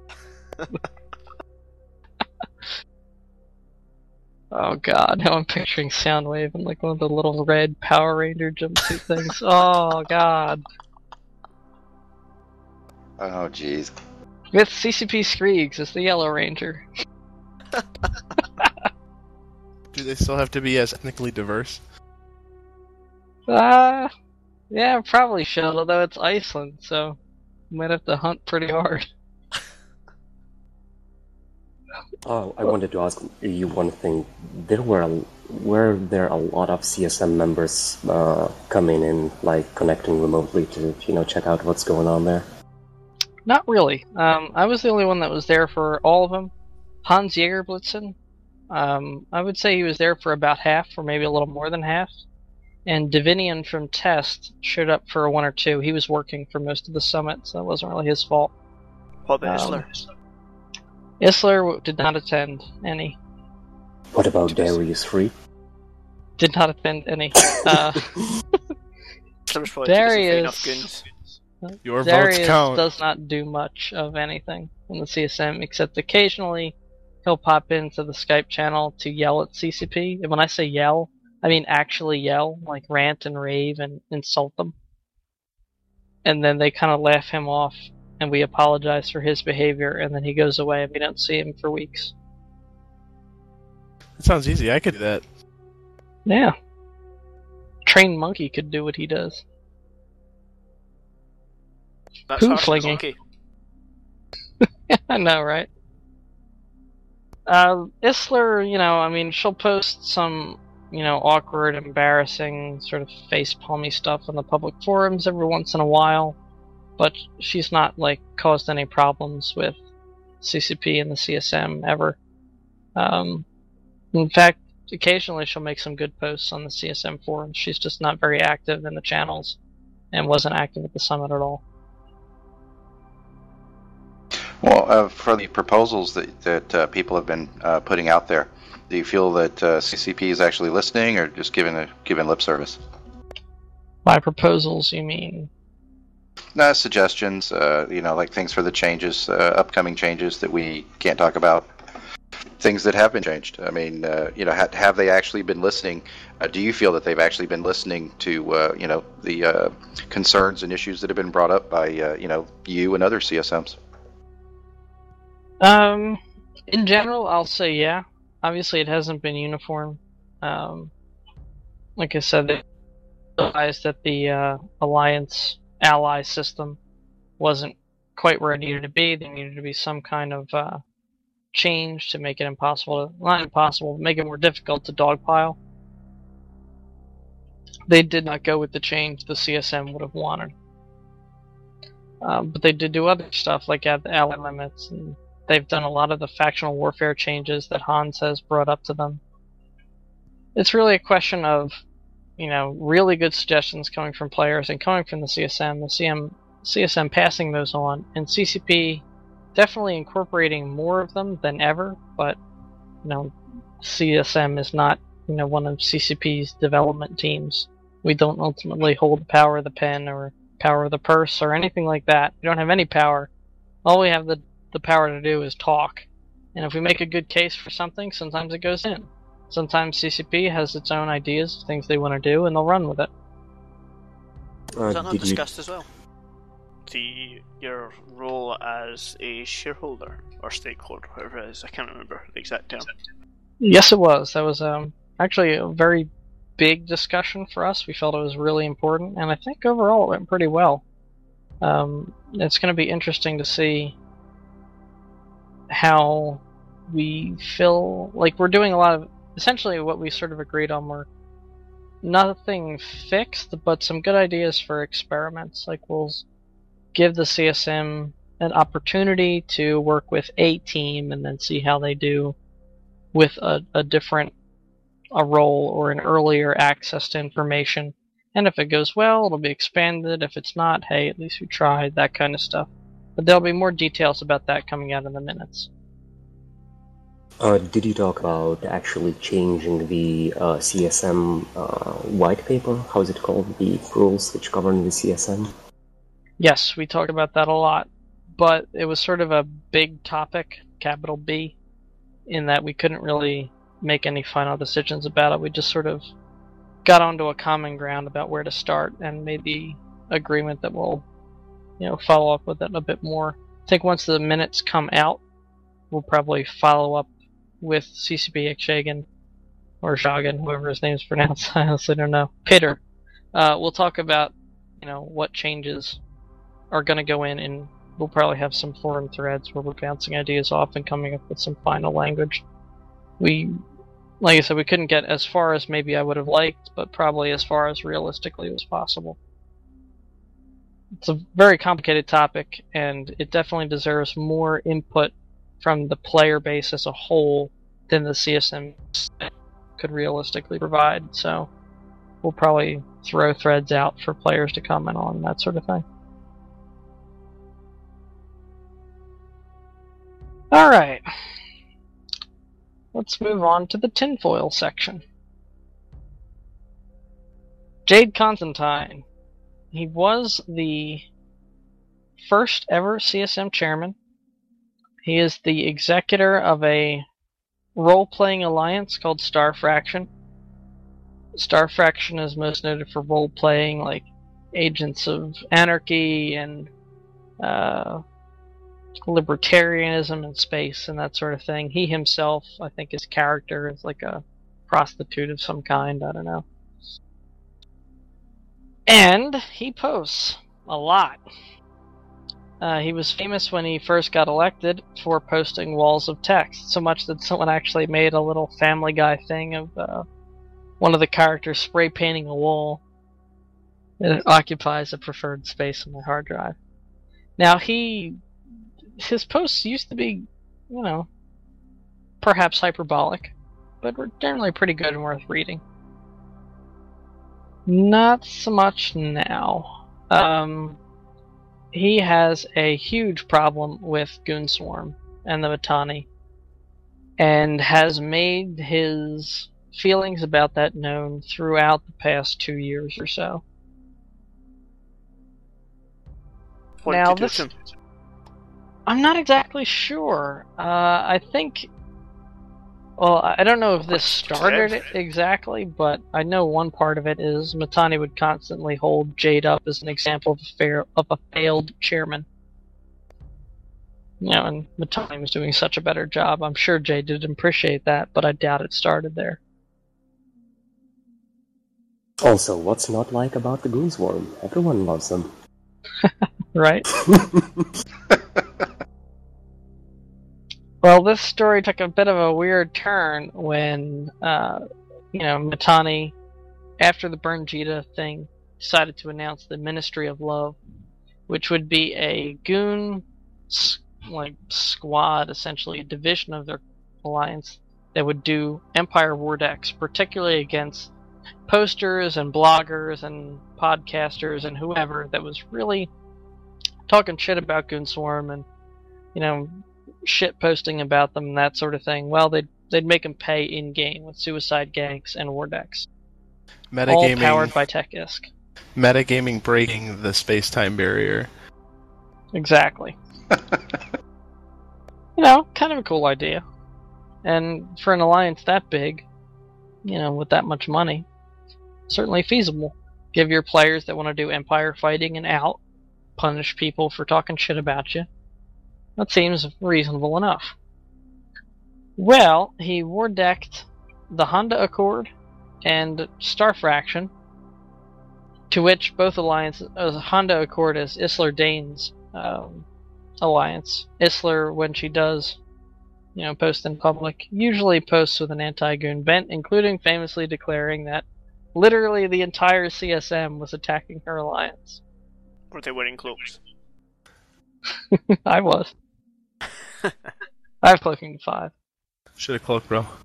Oh god, now I'm picturing Soundwave in like one of the little red Power Ranger jumpsuit things. Oh god. Oh, jeez. With C C P Screegs as the Yellow Ranger. Do they still have to be as ethnically diverse? Uh, yeah, probably should, although it's Iceland, so you might have to hunt pretty hard. Oh, I wanted to ask you one thing. There were a, were there a lot of C S M members uh, coming in, like connecting remotely to you know check out what's going on there? Not really. Um, I was the only one that was there for all of them. Hans Jägerblitzen, um, I would say he was there for about half, or maybe a little more than half. And Divinian from Test showed up for one or two. He was working for most of the summit, so that wasn't really his fault. What about Um, Isler? Isler did not attend any. What about Darius Free? Did not attend any. Uh, Isler's probably too busy fighting Darius- off goons. Your Darius votes count. does not do much of anything in the C S M, except occasionally he'll pop into the Skype channel to yell at C C P. And when I say yell, I mean actually yell, like rant and rave and insult them. And then they kind of laugh him off, and we apologize for his behavior, and then he goes away, and we don't see him for weeks. That sounds easy. I could do that. Yeah. Trained monkey could do what he does. That's Poo harsh, but flinging. okay. I know, right? Uh, Isler, you know, I mean, she'll post some, you know, awkward, embarrassing, sort of face-palmy stuff on the public forums every once in a while, but she's not, like, caused any problems with C C P and the C S M ever. Um, in fact, occasionally she'll make some good posts on the C S M forums. She's just not very active in the channels, and wasn't active at the summit at all. Well, uh, for the proposals that, that uh, people have been uh, putting out there, do you feel that uh, C C P is actually listening or just giving a, giving lip service? By proposals, you mean? No, suggestions, uh, you know, like things for the changes, uh, upcoming changes that we can't talk about, things that have been changed. I mean, uh, you know, ha- have they actually been listening? Uh, do you feel that they've actually been listening to, uh, you know, the uh, concerns and issues that have been brought up by, uh, you know, you and other C S Ms? Um, in general, I'll say yeah. Obviously, it hasn't been uniform. Um, like I said, they realized that the uh, Alliance ally system wasn't quite where it needed to be. There needed to be some kind of uh, change to make it impossible, to, not impossible, but make it more difficult to dogpile. They did not go with the change the C S M would have wanted. Um, but they did do other stuff, like add the ally limits, and they've done a lot of the factional warfare changes that Hans has brought up to them. It's really a question of, you know, really good suggestions coming from players and coming from the C S M. The C M C S M passing those on, and C C P definitely incorporating more of them than ever, but, you know, C S M is not, you know, one of C C P's development teams. We don't ultimately hold the power of the pen or power of the purse or anything like that. We don't have any power. All we have the, the power to do is talk. And if we make a good case for something, sometimes it goes in. Sometimes C C P has its own ideas, things they want to do, and they'll run with it. Uh, Is that not did you- discussed as well? The your role as a shareholder or stakeholder, whatever it is, I can't remember the exact term. Yes, it was. That was um, actually a very big discussion for us. We felt it was really important, and I think overall it went pretty well. Um, it's going to be interesting to see how we feel like we're doing a lot of essentially what we sort of agreed on were nothing fixed, but some good ideas for experiments. Like we'll give the C S M an opportunity to work with a team and then see how they do with a, a different a role or an earlier access to information. And if it goes well, it'll be expanded. If it's not, hey, at least we tried, that kind of stuff. But there'll be more details about that coming out in the minutes. Uh, did you talk about actually changing the uh, C S M uh, white paper? How is it called? The rules which govern the C S M? Yes, we talked about that a lot. But it was sort of a big topic, capital B, in that we couldn't really make any final decisions about it. We just sort of got onto a common ground about where to start and made the agreement that we'll, you know, follow up with it a bit more. I think once the minutes come out, we'll probably follow up with C C P Shagan or Shagan, whoever his name is pronounced. I honestly don't know. Peter. Uh, we'll talk about, you know, what changes are going to go in, and we'll probably have some forum threads where we're bouncing ideas off and coming up with some final language. We, like I said, we couldn't get as far as maybe I would have liked, but probably as far as realistically was possible. It's a very complicated topic, and it definitely deserves more input from the player base as a whole than the C S M could realistically provide. So we'll probably throw threads out for players to comment on, that sort of thing. Alright. Let's move on to the tinfoil section. Jade Constantine. He was the first ever C S M chairman. He is the executor of a role-playing alliance called Star Fraction. Star Fraction is most noted for role-playing like Agents of Anarchy and uh, libertarianism in space and that sort of thing. He himself, I think his character is like a prostitute of some kind, I don't know. And he posts a lot. Uh, he was famous when he first got elected for posting walls of text, so much that someone actually made a little Family Guy thing of uh, one of the characters spray painting a wall. It occupies a preferred space on my hard drive. Now, he his posts used to be, you know, perhaps hyperbolic, but were generally pretty good and worth reading. Not so much now. Um... He has a huge problem with Goonswarm and the Mittani, and has made his feelings about that known throughout the past two years or so. What now, did you do this, to him? I'm not exactly sure. Uh, I think... Well, I don't know if this started it exactly, but I know one part of it is Mittani would constantly hold Jade up as an example of a, fair, of a failed chairman. You know, and Mittani was doing such a better job. I'm sure Jade did appreciate that, but I doubt it started there. Also, what's not like about the Goonswarm? Everyone loves them. Right? Well, this story took a bit of a weird turn when, uh, you know, Mittani, after the Burnjita thing, decided to announce the Ministry of Love, which would be a goon, like, squad, essentially, a division of their alliance that would do Empire War decks, particularly against posters and bloggers and podcasters and whoever that was really talking shit about Goonswarm and, you know, shit posting about them and that sort of thing, well, they'd, they'd make them pay in-game with Suicide Gangs and War Decks. All powered by TechIsk. Metagaming breaking the space-time barrier. Exactly. You know, kind of a cool idea. And for an alliance that big, you know, with that much money, certainly feasible. Give your players that want to do Empire fighting an out, punish people for talking shit about you. That seems reasonable enough. Well, he war decked the Honda Accord and Star Fraction, to which both alliances, uh, Honda Accord is Isler Dane's um, alliance. Isler, when she does, you know, post in public, usually posts with an anti-goon bent, including famously declaring that literally the entire C S M was attacking her alliance. Were they wearing cloaks? I was. I have cloaking to five. Should have cloaked, bro.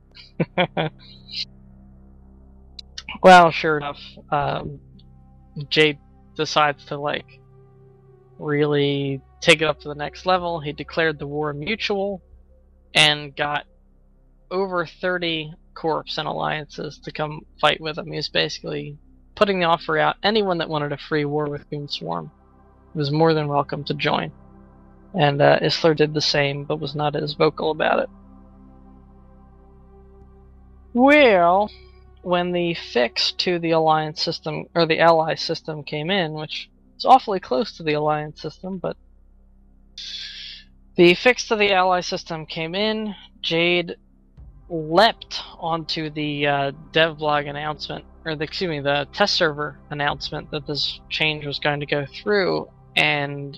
Well, sure enough, um, Jade decides to, like, really take it up to the next level. He declared the war mutual and got over thirty corps and alliances to come fight with him. He was basically putting the offer out. Anyone that wanted a free war with Goonswarm was more than welcome to join. And uh, Isler did the same, but was not as vocal about it. Well, when the fix to the alliance system, or the ally system came in, which is awfully close to the alliance system, but the fix to the ally system came in, Jade leapt onto the uh, devblog announcement, or the, excuse me, the test server announcement that this change was going to go through, and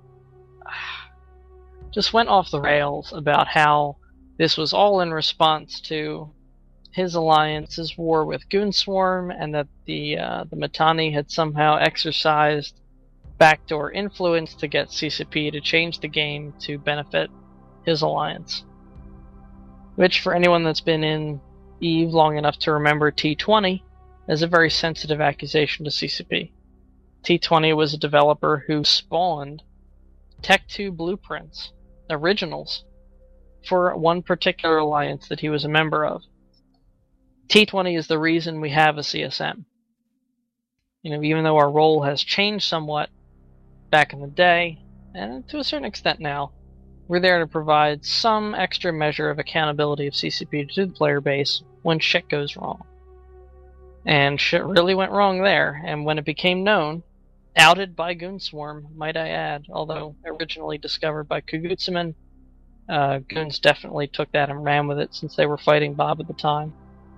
just went off the rails about how this was all in response to his alliance's war with Goonswarm, and that the uh, the Mittani had somehow exercised backdoor influence to get C C P to change the game to benefit his alliance. Which, for anyone that's been in EVE long enough to remember T twenty, is a very sensitive accusation to C C P. T twenty was a developer who spawned Tech two blueprints, originals, for one particular alliance that he was a member of. T twenty is the reason we have a C S M. You know, even though our role has changed somewhat back in the day, and to a certain extent now, we're there to provide some extra measure of accountability of C C P to the player base when shit goes wrong. And shit really went wrong there, and when it became known, outed by Goonswarm, might I add, although originally discovered by Kugutsumen, uh, Goons definitely took that and ran with it since they were fighting Bob at the time.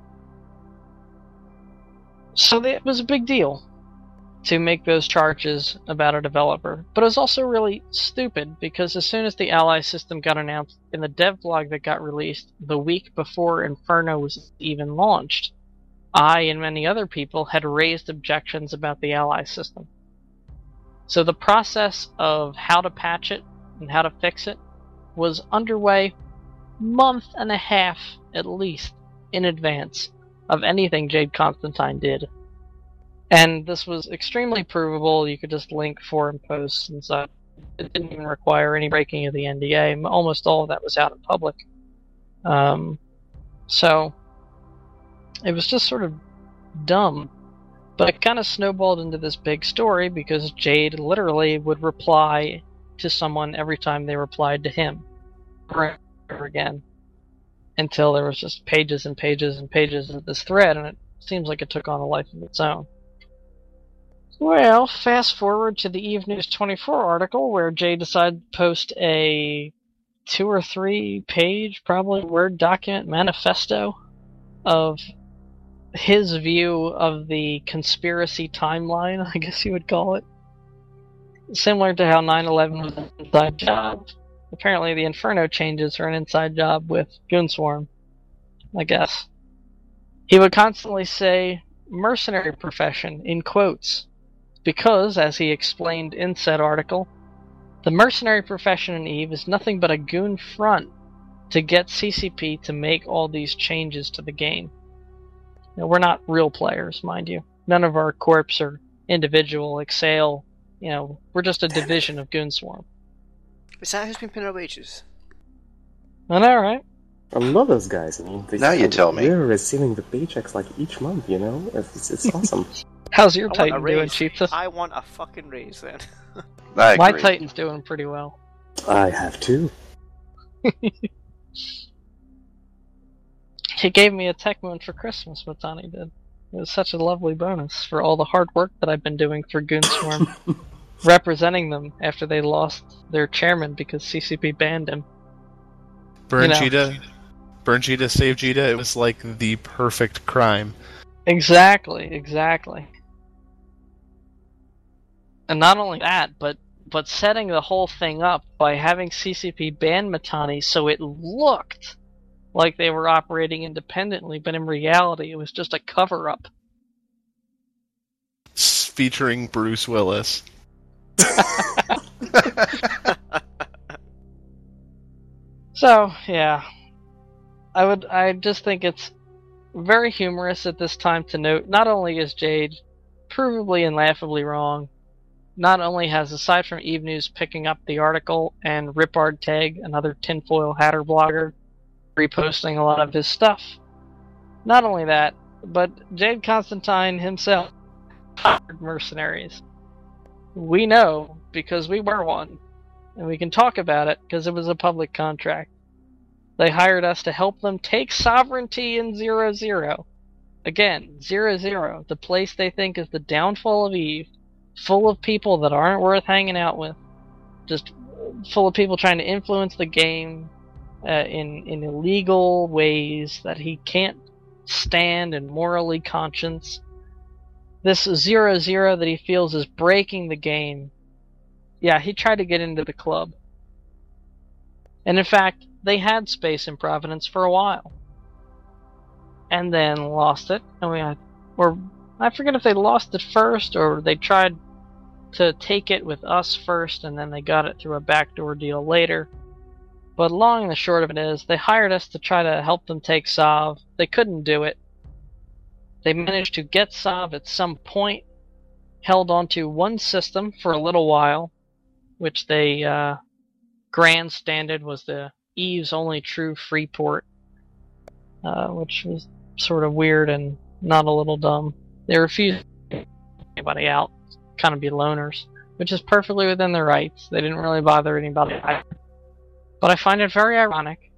So it was a big deal to make those charges about a developer, but it was also really stupid because as soon as the Ally system got announced in the devlog that got released the week before Inferno was even launched, I and many other people had raised objections about the Ally system. So the process of how to patch it and how to fix it was underway month and a half at least in advance of anything Jade Constantine did. And this was extremely provable. You could just link forum posts and such. It didn't even require any breaking of the N D A. Almost all of that was out in public. Um, so it was just sort of dumb. But it kind of snowballed into this big story because Jade literally would reply to someone every time they replied to him. Over and over again. Until there was just pages and pages and pages of this thread, and it seems like it took on a life of its own. Well, fast forward to the EVE News twenty-four article where Jay decided to post a two or three page, probably Word document manifesto of his view of the conspiracy timeline, I guess you would call it. Similar to how nine eleven was an inside job, apparently the Inferno changes are an inside job with Goonswarm, I guess. He would constantly say, mercenary profession, in quotes, because, as he explained in said article, the mercenary profession in EVE is nothing but a goon front to get C C P to make all these changes to the game. Now, we're not real players, mind you. None of our corps are individual, Exhale you know, we're just a division of Goonswarm. Is that who's been paying our wages? I know, right? I love those guys. I mean, they, Now you tell me. They're receiving the paychecks like each month, you know? It's, it's awesome. How's your I want a Titan doing, raise. Cheetah? I want a fucking raise then. I agree. My Titan's doing pretty well. I have two. He gave me a Tech Moon for Christmas, Matani did. It was such a lovely bonus for all the hard work that I've been doing for Goonswarm, representing them after they lost their chairman because C C P banned him. Burn You know. Cheetah, Burn Cheetah, Save Cheetah. It was like the perfect crime. Exactly, exactly. And not only that, but but setting the whole thing up by having C C P ban Matani so it looked like they were operating independently, but in reality it was just a cover-up. S- Featuring Bruce Willis. So, yeah. I would I just think it's very humorous at this time to note not only is Jade provably and laughably wrong, not only has, aside from Eve News picking up the article and Ripard Tag, another tinfoil hatter blogger, reposting a lot of his stuff, not only that, but Jade Constantine himself hired mercenaries. We know because we were one, and we can talk about it because it was a public contract. They hired us to help them take sovereignty in Zero Zero. Again, Zero Zero, the place they think is the downfall of Eve, full of people that aren't worth hanging out with, just full of people trying to influence the game uh, in in illegal ways that he can't stand and morally conscience. This Zero Zero that he feels is breaking the game. Yeah, he tried to get into the club. And in fact, they had space in Providence for a while. And then lost it. And we had, or I forget if they lost it first or they tried to take it with us first and then they got it through a backdoor deal later. But long and the short of it is, they hired us to try to help them take Sov. They couldn't do it. They managed to get Sov at some point, held onto one system for a little while, which they uh, grandstanded was the Eve's only true free port, uh, which was sort of weird and not a little dumb. They refused to get anybody out, kind of be loners, which is perfectly within their rights. They didn't really bother anybody either. But I find it very ironic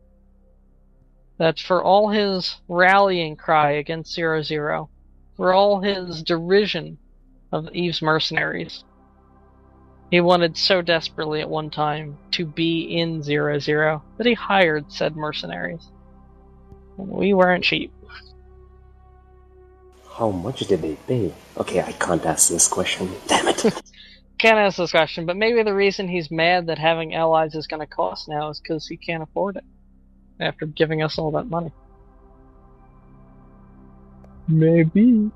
that for all his rallying cry against Zero Zero, for all his derision of Eve's mercenaries, he wanted so desperately at one time to be in Zero Zero that he hired said mercenaries. And we weren't cheap. How much did they pay? Okay, I can't ask this question. Damn it. Can't ask this question, but maybe the reason he's mad that having allies is going to cost now is because he can't afford it after giving us all that money. Maybe.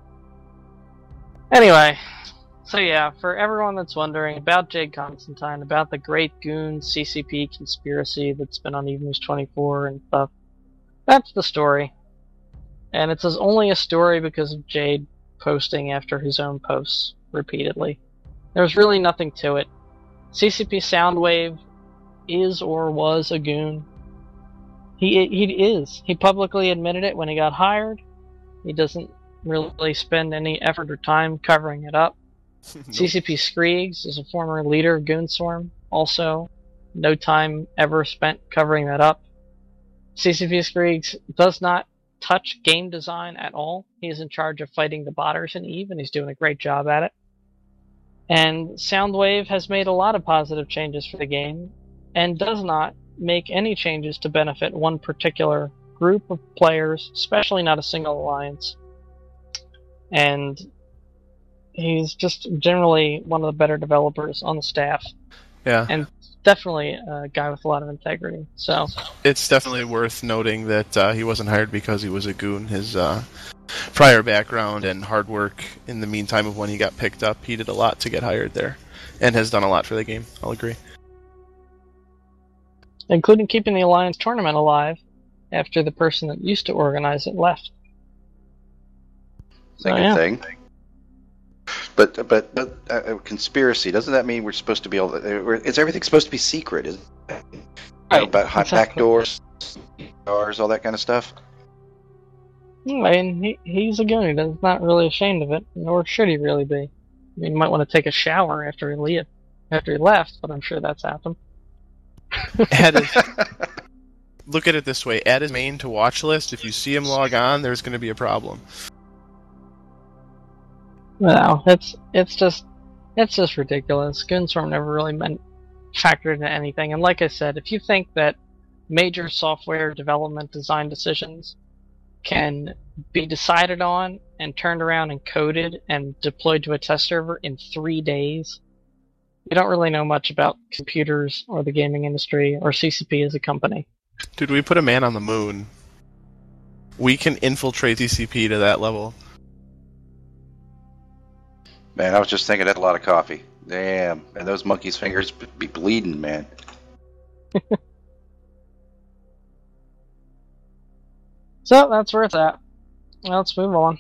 Anyway, so yeah, for everyone that's wondering about Jade Constantine, about the Great Goon C C P conspiracy that's been on Eve News twenty-four and stuff, that's the story. And it's only a story because of Jade posting after his own posts repeatedly. There's really nothing to it. C C P Soundwave is or was a goon. He he is. He publicly admitted it when he got hired. He doesn't really spend any effort or time covering it up. Nope. C C P Screegs is a former leader of Goonswarm. Also, no time ever spent covering that up. C C P Screegs does not touch game design at all. He is in charge of fighting the botters in Eve, and he's doing a great job at it. And Soundwave has made a lot of positive changes for the game, and does not make any changes to benefit one particular group of players, especially not a single alliance. And he's just generally one of the better developers on the staff. Yeah. And definitely a guy with a lot of integrity. So it's definitely worth noting that uh, he wasn't hired because he was a goon. His uh, prior background and hard work in the meantime of when he got picked up, he did a lot to get hired there, and has done a lot for the game. I'll agree. Including keeping the Alliance tournament alive after the person that used to organize it left. It's a So, good yeah. thing. But but, but uh, conspiracy, doesn't that mean we're supposed to be able to, is everything supposed to be secret? Is it? Right, Know, about hot exactly. back doors, doors, all that kind of stuff. I mean, he, he's a goon. He's not really ashamed of it, nor should he really be. I mean, he might want to take a shower after he leave, after he left, but I'm sure that's happened. Add his, look at it this way: add his main to watch list. If you see him log on, there's going to be a problem. No, it's it's just it's just ridiculous. Goonswarm never really meant factored into anything. And like I said, if you think that major software development design decisions can be decided on and turned around and coded and deployed to a test server in three days, you don't really know much about computers or the gaming industry or C C P as a company. Dude, we put a man on the moon. We can infiltrate C C P to that level. Man, I was just thinking that's a lot of coffee. Damn, and those monkeys' fingers be bleeding, man. So that's where it's at. Well, let's move on.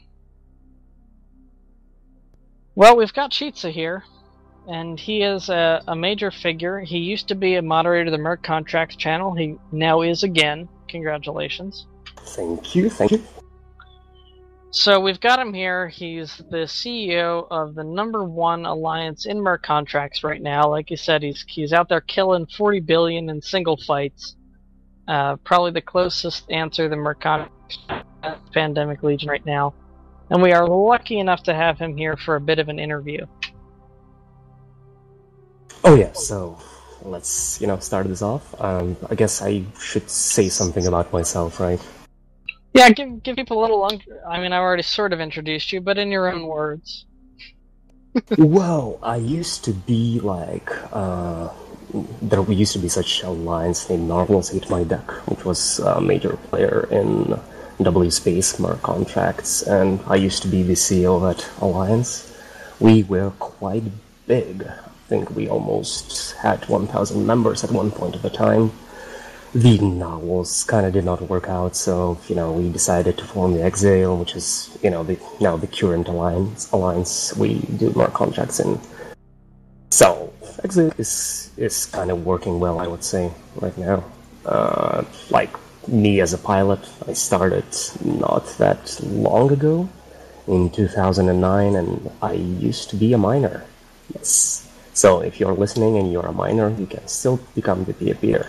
Well, we've got Chitsa here, and he is a, a major figure. He used to be a moderator of the Merc Contracts channel. He now is again. Congratulations. Thank you, thank you. So we've got him here. He's the C E O of the number one alliance in Merc Contracts right now. Like you said, he's he's out there killing forty billion in single fights. Uh, probably the closest answer to Merc Contracts Pandemic Legion right now. And we are lucky enough to have him here for a bit of an interview. Oh yeah, so let's, you know, start this off. Um, I guess I should say something about myself, right? Yeah, give give people a little long. I mean, I already sort of introduced you, but in your own words. Well, I used to be like, uh, there used to be such an alliance named Marvelous Ate My Deck, which was a major player in W Space Merc Contracts, and I used to be the C E O of that alliance. We were quite big. I think we almost had one thousand members at one point of the time. The novels kind of did not work out, so, you know, we decided to form the Exile, which is, you know, the now the current alliance alliance we do more contracts in. So, Exile is, is kind of working well, I would say, right now. Uh, like, me as a pilot, I started not that long ago, in two thousand nine, and I used to be a miner. Yes. So, if you're listening and you're a miner, you can still become the PvPer.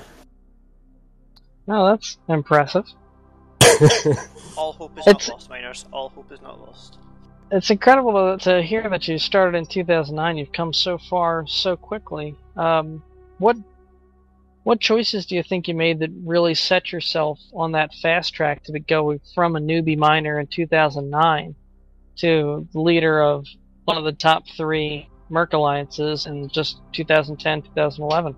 No, that's impressive. All hope is It's- not lost, miners. All hope is not lost. It's incredible to, to hear that you started in two thousand nine. You've come so far so quickly. Um, what what choices do you think you made that really set yourself on that fast track to go from a newbie miner in two thousand nine to the leader of one of the top three Merc alliances in just two thousand ten, two thousand eleven?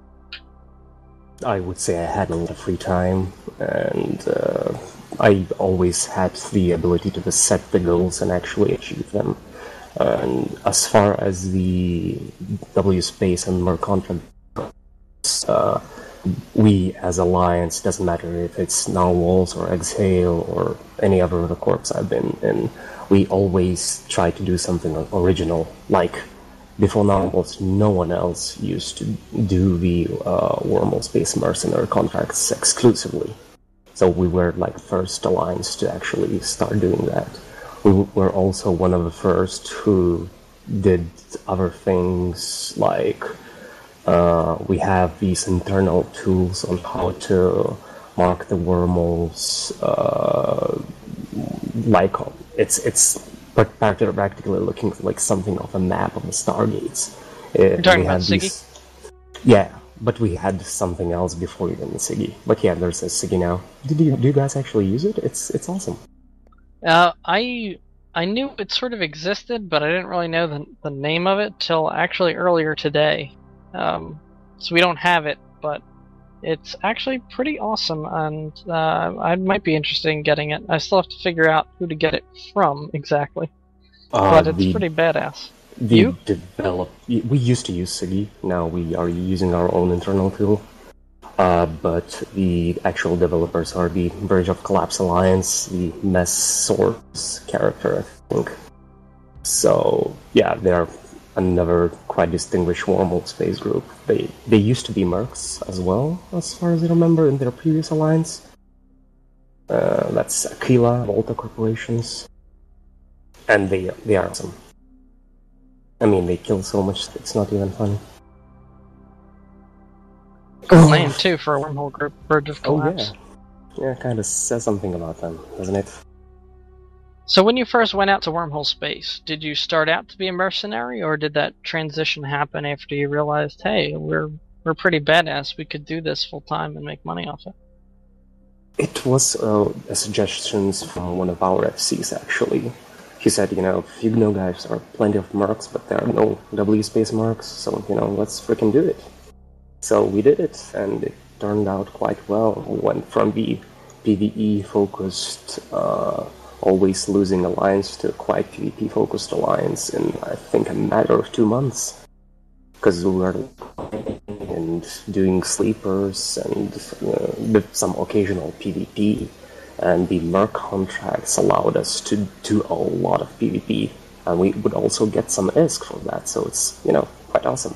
I would say I had a lot of free time, and uh, I always had the ability to just set the goals and actually achieve them. And as far as the W Space and Merc Contracts, uh, we as Alliance, doesn't matter if it's Narwhals or Exhale or any other of the corps I've been in, we always try to do something original, like before Narwhals, no one else used to do the uh, Wormhole Space Mercenary contracts exclusively. So we were like the first alliance to actually start doing that. We were also one of the first who did other things like uh, we have these internal tools on how to mark the wormholes. Uh, like it's it's. But practically looking like something of a map of the Stargates. Uh, You're talking we about had Siggy? these- Yeah, but we had something else before even the Siggy. But yeah, there's a Siggy now. Did you, do you guys actually use it? It's it's awesome. Uh, I I knew it sort of existed, but I didn't really know the the name of it till actually earlier today. Um, so we don't have it, but it's actually pretty awesome, and uh, I might be interested in getting it. I still have to figure out who to get it from exactly, Uh, but it's the, pretty badass. the You? develop. We used to use Siggy. Now we are using our own internal tool. Uh, but the actual developers are the Verge of Collapse Alliance, the Mess Source character, I think. So yeah, they're another quite distinguished wormhole space group. They they used to be mercs as well, as far as I remember, in their previous alliance. Uh, that's Aquila, Volta Corporations, and they they are awesome. I mean, they kill so much it's not even funny. Good name too for a wormhole group, Verge of Collapse. Oh yeah, yeah, kind of says something about them, doesn't it? So when you first went out to wormhole space, did you start out to be a mercenary, or did that transition happen after you realized, hey, we're we're pretty badass, we could do this full time and make money off it? It was uh, a suggestions from one of our F Cs, actually. He said, you know, you know guys, there are plenty of mercs, but there are no W space mercs, so, you know, let's freaking do it. So we did it, and it turned out quite well. We went from the PvE-focused, uh, always losing alliance to a quite PvP focused alliance in, I think, a matter of two months. Because we were and doing sleepers and uh, with some occasional PvP, and the merc contracts allowed us to do a lot of PvP, and we would also get some I S K for that, so it's, you know, quite awesome.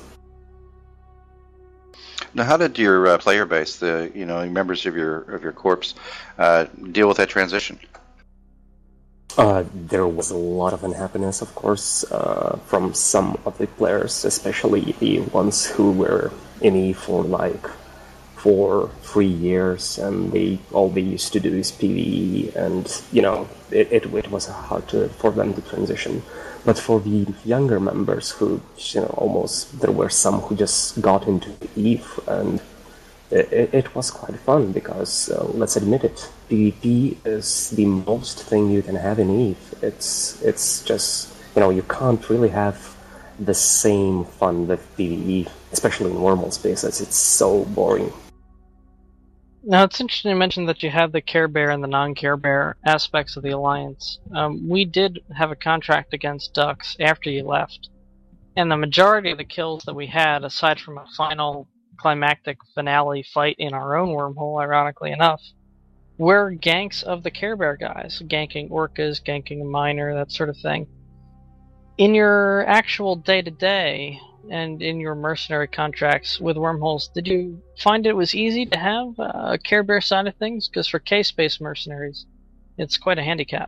Now, how did your uh, player base, the you know members of your of your corps, uh, deal with that transition? Uh, there was a lot of unhappiness, of course, uh, from some of the players, especially the ones who were in E for like four, three years, and they all they used to do is PvE, and you know it, it it was hard to, for them to transition. But for the younger members who, you know, almost there were some who just got into EVE, and it, it was quite fun because, uh, let's admit it, PvP is the most thing you can have in EVE. It's it's just, you know, you can't really have the same fun with PvE, especially in wormhole spaces. It's so boring. Now, it's interesting to mention that you have the Care Bear and the non-Care Bear aspects of the Alliance. Um, we did have a contract against Dux after you left, and the majority of the kills that we had, aside from a final climactic finale fight in our own wormhole, ironically enough, were ganks of the Care Bear guys, ganking orcas, ganking a miner, that sort of thing. In your actual day-to-day, and in your mercenary contracts with wormholes, did you find it was easy to have a Care Bear side of things? Because for K-Space mercenaries, it's quite a handicap.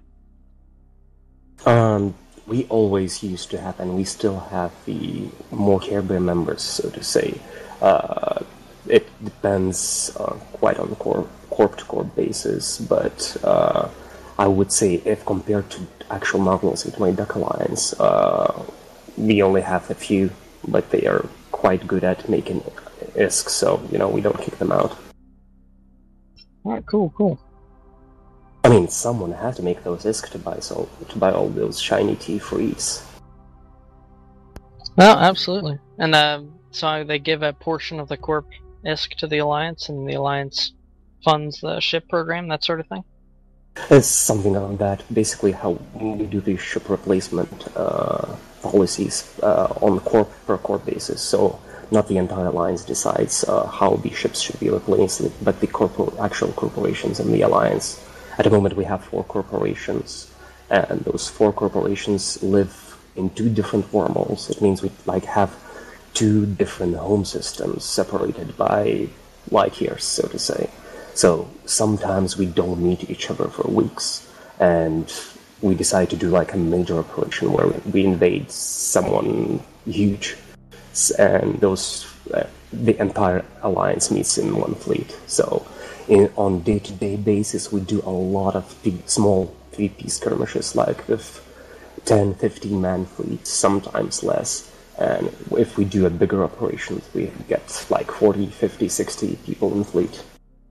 Um, we always used to have, and we still have the more Care Bear members, so to say. Uh, it depends uh, quite on corp, corp-to-corp basis, but uh, I would say if compared to actual Marvelous Ultimate Duck Alliance, uh, we only have a few, but they are quite good at making I S K, so, you know, we don't kick them out. Alright, cool, cool. I mean, someone has to make those I S K to buy, so, to buy all those shiny T-Frees. Well, absolutely. And uh, so they give a portion of the Corp I S K to the Alliance, and the Alliance funds the ship program, that sort of thing? It's something like that. Basically, how we do the ship replacement uh, policies uh, on corp per corp basis. So, not the entire alliance decides uh, how the ships should be replaced, but the corpor- actual corporations in the alliance. At the moment, we have four corporations, and those four corporations live in two different wormholes. It means we like have two different home systems separated by light years, so to say. So sometimes we don't meet each other for weeks, and we decide to do like a major operation where we invade someone huge, and those uh, the entire alliance meets in one fleet. So in, on day-to-day basis, we do a lot of big, small PvP skirmishes, like with ten, fifteen man fleets, sometimes less. And if we do a bigger operation, we get like forty, fifty, sixty people in fleet.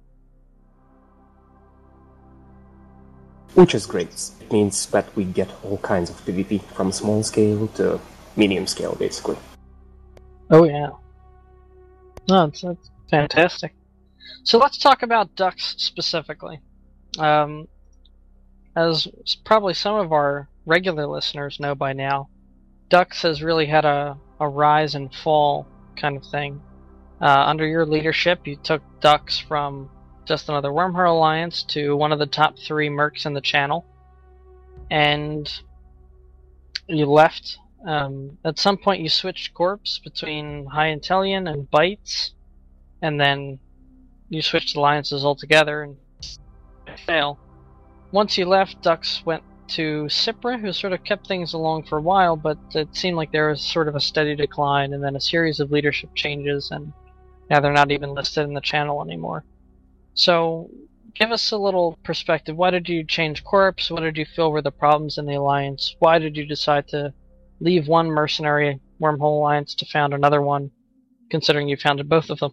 Which is great. It means that we get all kinds of PvP, from small scale to medium scale, basically. Oh yeah. No, it's, it's fantastic. So let's talk about Dux specifically. Um, as probably some of our regular listeners know by now, Dux has really had a, a rise and fall kind of thing. Uh, under your leadership, you took Dux from just another Wormhole Alliance to one of the top three mercs in the channel. And you left. Um, at some point, you switched corps between High Intellion and Bytes, and then you switched alliances altogether and fail. Once you left, Dux went to Cipra, who sort of kept things along for a while, but it seemed like there was sort of a steady decline, and then a series of leadership changes, and now they're not even listed in the channel anymore. So, give us a little perspective. Why did you change corps? What did you feel were the problems in the alliance? Why did you decide to leave one mercenary wormhole alliance to found another one, considering you founded both of them?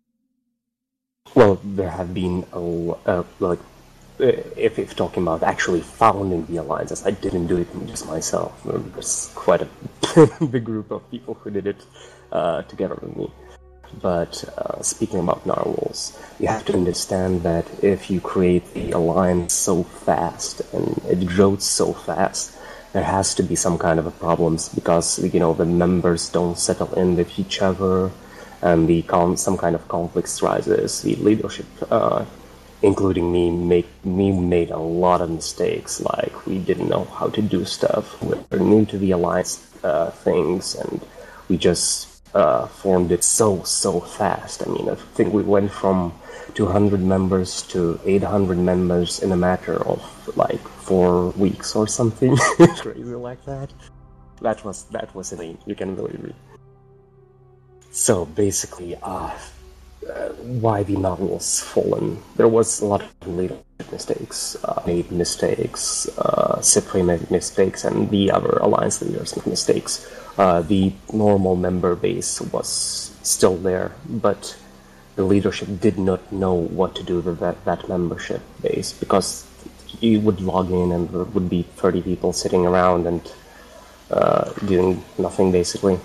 Well, there have been a uh, like if if talking about actually founding the alliances, I didn't do it just myself. There's quite a big group of people who did it uh, together with me. But uh, speaking about narwhals, you have to understand that if you create the alliance so fast and it grows so fast, there has to be some kind of a problems because you know the members don't settle in with each other, and the con- some kind of conflicts rises. The leadership, uh, including me, make me made a lot of mistakes. Like we didn't know how to do stuff. We were new to the alliance uh, things, and we just. Uh, formed it so, so fast. I mean, I think we went from two hundred members to eight hundred members in a matter of, like, four weeks or something. Crazy like that. That was, that was insane. You can believe me. So, basically, uh, uh, why the novels fallen? There was a lot of leadership mistakes. Uh, made mistakes. Uh, Cipri made mistakes, and the other alliance leaders made mistakes. Uh, the normal member base was still there, but the leadership did not know what to do with that, that membership base, because you would log in and there would be thirty people sitting around and uh, doing nothing, basically.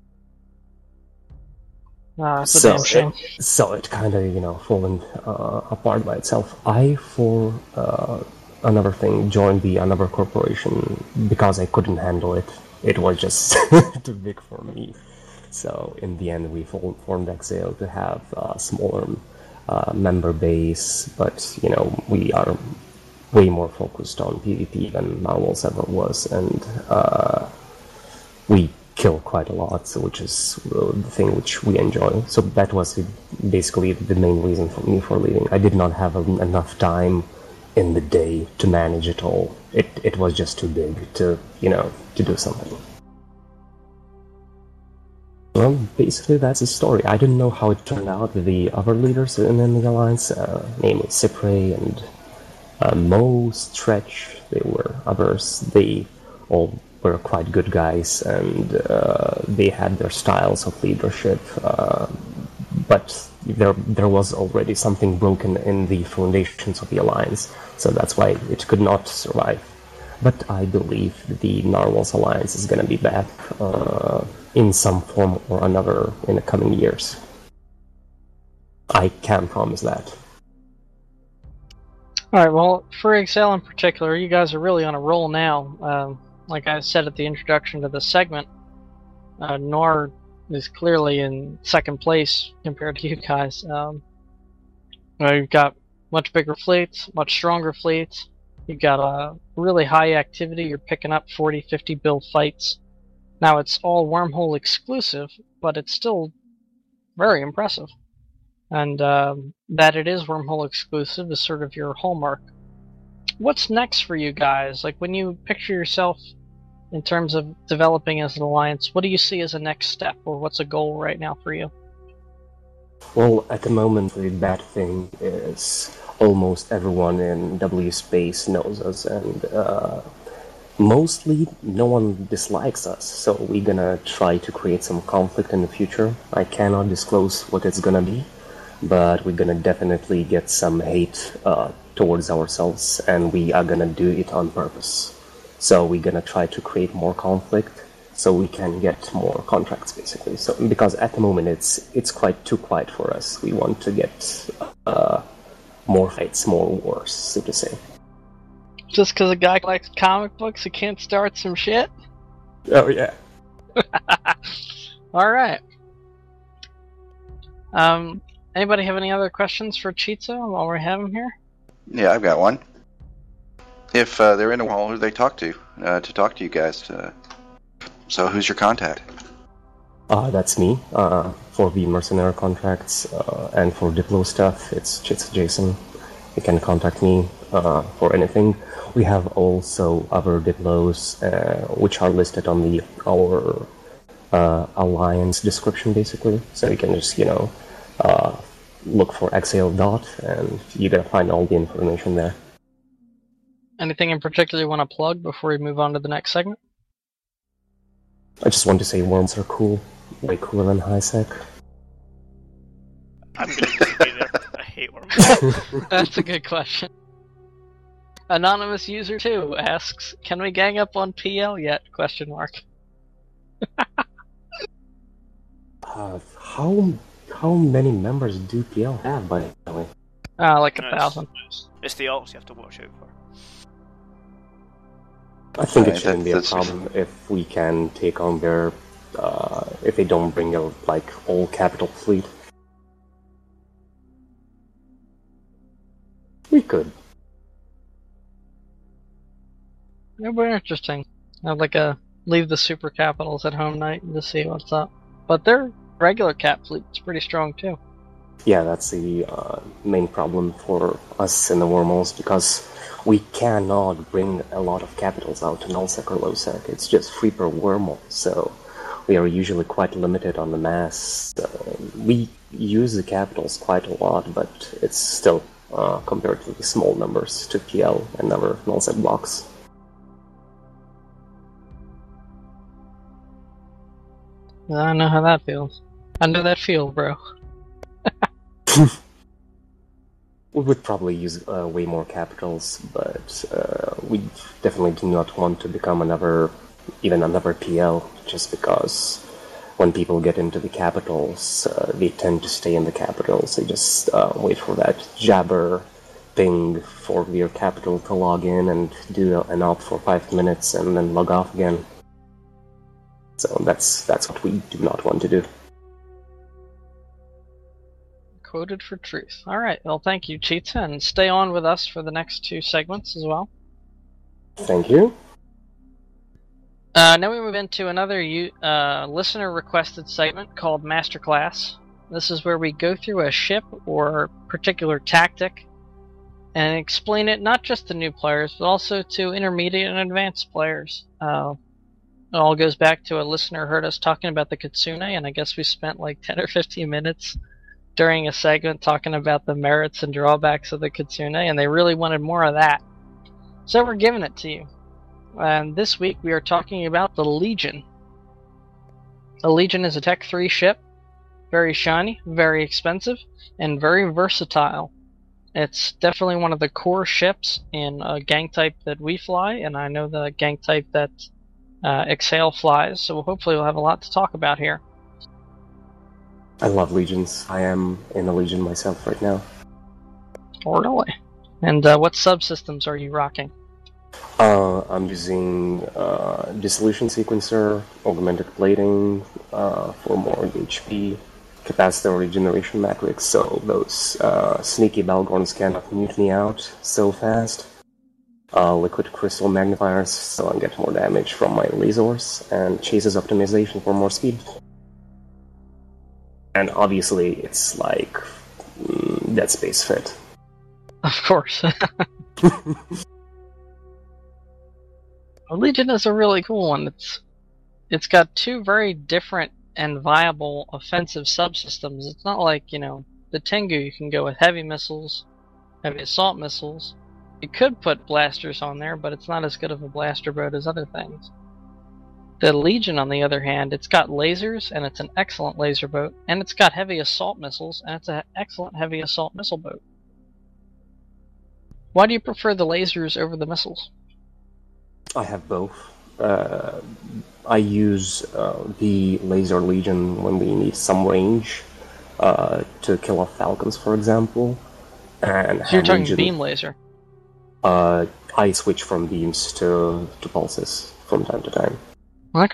Ah, that's a so, damn shame. It, so it kind of, you know, fallen uh, apart by itself. I, for uh, another thing, joined the another corporation because I couldn't handle it. It was just too big for me. So in the end, we formed Exile to have a smaller uh, member base, but you know we are way more focused on PvP than Narwhals ever was, and uh, we kill quite a lot, so which is uh, the thing which we enjoy. So that was basically the main reason for me for leaving. I did not have enough time in the day to manage it all. It it was just too big to, you know, to do something. Well, basically that's the story. I didn't know how it turned out with the other leaders in, in the alliance, uh, namely Cipri and uh, Mo, Stretch. They were others. They all were quite good guys, and uh, they had their styles of leadership. Uh, but there there was already something broken in the foundations of the alliance, so that's why it could not survive. But I believe the Narwhals alliance is going to be back uh, in some form or another in the coming years. I can promise that. Alright, well, for Exile in particular, you guys are really on a roll now. Um, like I said at the introduction to the segment, uh, Nor is clearly in second place compared to you guys. Um, well, you've got much bigger fleets, much stronger fleets. You've got a really high activity. You're picking up forty, fifty build fights. Now it's all Wormhole exclusive, but it's still very impressive. And um, that it is Wormhole exclusive is sort of your hallmark. What's next for you guys? Like, when you picture yourself in terms of developing as an alliance, what do you see as a next step, or what's a goal right now for you? Well, at the moment, the bad thing is almost everyone in W Space knows us, and uh, mostly no one dislikes us, so we're gonna try to create some conflict in the future. I cannot disclose what it's gonna be, but we're gonna definitely get some hate uh, towards ourselves, and we are gonna do it on purpose. So we're gonna try to create more conflict so we can get more contracts, basically. So because at the moment it's it's quite too quiet for us. We want to get uh, more fights, more wars, so to say. Just because a guy likes comic books, he can't start some shit? Oh yeah. All right. Um. Anybody have any other questions for Chitsa while we have him here? Yeah, I've got one. If uh, they're in a wall, who do they talk to? Uh, to talk to you guys? To So who's your contact? Uh, that's me. Uh, for the mercenary contracts uh, and for Diplo stuff, it's it's Jason. You can contact me uh, for anything. We have also other Diplos, uh, which are listed on the our uh, alliance description, basically. So you can just, you know, uh, look for Exhale Dot, and you're gonna find all the information there. Anything in particular you want to plug before we move on to the next segment? I just want to say worms are cool. Way cooler than HiSec. I'm going to disagree there. I hate worms. That's a good question. Anonymous user two asks, "Can we gang up on P L yet?" Question mark. uh, how how many members do P L have, by the way? Ah, uh, like a No, thousand. It's, it's the alts you have to watch out for. I think Right, it shouldn't that- be a that's- problem if we can take on their, uh, if they don't bring a, like, all capital fleet. We could. It'd be interesting. Have like a leave the super capitals at home night and just see what's up. But their regular cap fleet's pretty strong too. Yeah, that's the uh, main problem for us in the wormholes, because we cannot bring a lot of capitals out to nullsec or lowsec. It's just free per wormhole, so we are usually quite limited on the mass. Uh, we use the capitals quite a lot, but it's still uh, comparatively small numbers to P L and other nullsec blocks. I know how that feels. I know that feel, bro. We would probably use uh, way more capitals, but uh, we definitely do not want to become another, even another P L, just because when people get into the capitals, uh, they tend to stay in the capitals. They just uh, wait for that jabber ping for their capital to log in and do an op for five minutes and then log off again. So that's that's what we do not want to do. Quoted for truth. Alright, well thank you, Cheetah, and stay on with us for the next two segments as well. Thank you. Uh, now we move into another uh, listener-requested segment called Masterclass. This is where we go through a ship or particular tactic and explain it not just to new players, but also to intermediate and advanced players. Uh, it all goes back to a listener heard us talking about the Kitsune, and I guess we spent like ten or fifteen minutes during a segment talking about the merits and drawbacks of the Kitsune, and they really wanted more of that. So we're giving it to you. And this week we are talking about the Legion. The Legion is a Tech three ship, very shiny, very expensive, and very versatile. It's definitely one of the core ships in a gang type that we fly, and I know the gang type that uh, Exhale flies, so hopefully we'll have a lot to talk about here. I love Legions. I am in a Legion myself right now. Oh, really? And uh, what subsystems are you rocking? Uh, I'm using uh, Dissolution Sequencer, Augmented Plating uh, for more H P, Capacitor Regeneration Matrix, so those uh, sneaky Balgorns cannot mute me out so fast. Uh, Liquid Crystal Magnifiers, so I get more damage from my Lasers, and Chases Optimization for more speed. And obviously, it's like mm, Dead Space fit. Of course. Legion is a really cool one. It's it's got two very different and viable offensive subsystems. It's not like, you know, the Tengu, you can go with heavy missiles, heavy assault missiles. You could put blasters on there, but it's not as good of a blaster boat as other things. The Legion, on the other hand, it's got lasers, and it's an excellent laser boat, and it's got heavy assault missiles, and it's an excellent heavy assault missile boat. Why do you prefer the lasers over the missiles? I have both. Uh, I use uh, the Laser Legion when we need some range uh, to kill off Falcons, for example. And So you're talking Legion, beam laser. Uh, I switch from beams to, to pulses from time to time. Okay.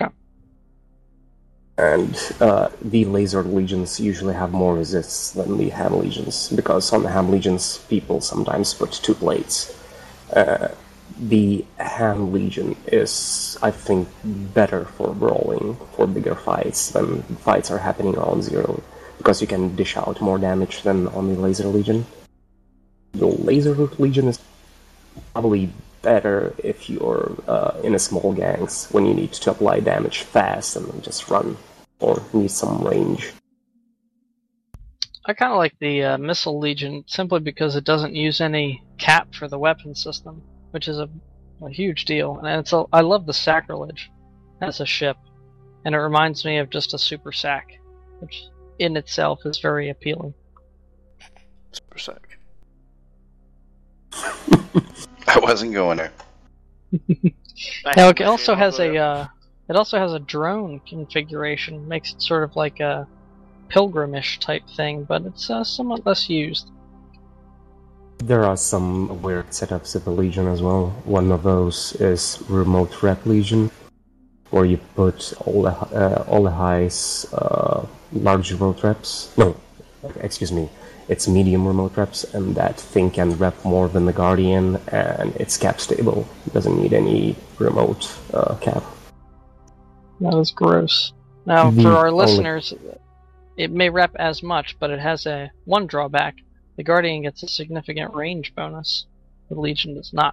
And uh, the Laser Legions usually have more resists than the Ham Legions, because on the Ham Legions, people sometimes put two plates. Uh, the Hand Legion is, I think, better for brawling, for bigger fights when fights are happening on Zero, because you can dish out more damage than on the Laser Legion. The Laser Legion is probably better if you're uh, in a small gangs, when you need to apply damage fast and just run, or need some range. I kind of like the uh, Missile Legion simply because it doesn't use any cap for the weapon system, which is a, a huge deal. And it's a, I love the Sacrilege as a ship, and it reminds me of just a Super Sac, which in itself is very appealing. Super Sac. I wasn't going there. Now it also has a uh, it also has a drone configuration, makes it sort of like a pilgrimish type thing, but it's uh, somewhat less used. There are some weird setups of the Legion as well. One of those is Remote Rep Legion, where you put all the uh, all the highs uh, large remote reps. No, excuse me. It's medium remote reps, and that thing can rep more than the Guardian, and it's cap stable. It doesn't need any remote uh, cap. That is gross. Now, The for our only- listeners, it may rep as much, but it has a one drawback. The Guardian gets a significant range bonus. The Legion does not.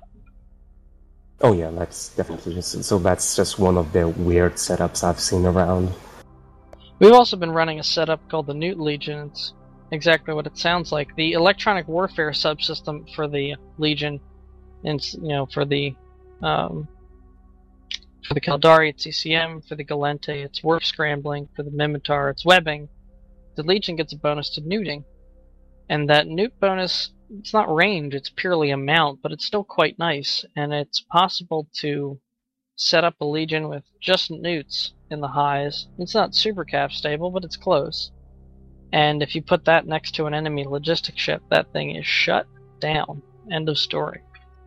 Oh yeah, that's definitely just so. That's just one of the weird setups I've seen around. We've also been running a setup called the Newt Legion. It's exactly what it sounds like. The electronic warfare subsystem for the Legion, and you know, for the um, for the Caldari, it's E C M. For the Galente, it's warp scrambling. For the Mimitar, it's webbing. The Legion gets a bonus to neuting, and that neut bonus, it's not range, it's purely amount, but it's still quite nice, and it's possible to set up a Legion with just neuts in the highs. It's not super cap stable, but it's close. And if you put that next to an enemy logistic ship, that thing is shut down. End of story.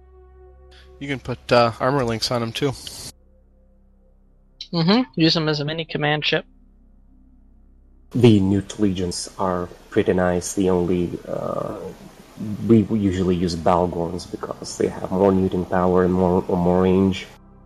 You can put uh, armor links on them too. Mm-hmm. Use them as a mini command ship. The Newt Legions are pretty nice. The only uh, we usually use Balgorns because they have more neuting power and more or more range.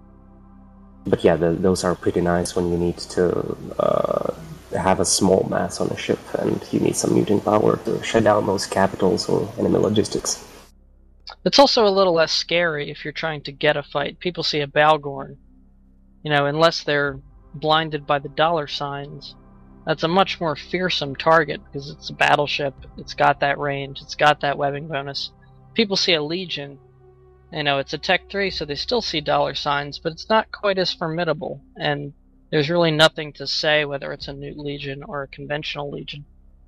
But yeah, the, those are pretty nice when you need to uh, have a small mass on a ship and you need some neuting power to shut down those capitals or enemy logistics. It's also a little less scary if you're trying to get a fight. People see a Balgorn, you know, unless they're blinded by the dollar signs. That's a much more fearsome target because it's a battleship, it's got that range, it's got that webbing bonus. People see a Legion, you know, it's a Tech three, so they still see dollar signs, but it's not quite as formidable, and there's really nothing to say whether it's a Newt Legion or a conventional Legion.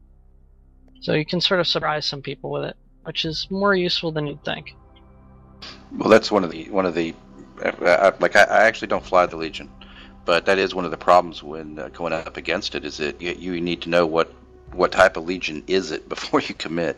So you can sort of surprise some people with it, which is more useful than you'd think. Well, that's one of the one of the uh, uh, like I, I actually don't fly the Legion, but that is one of the problems when uh, going up against it. Is that you, you need to know what what type of Legion is it before you commit.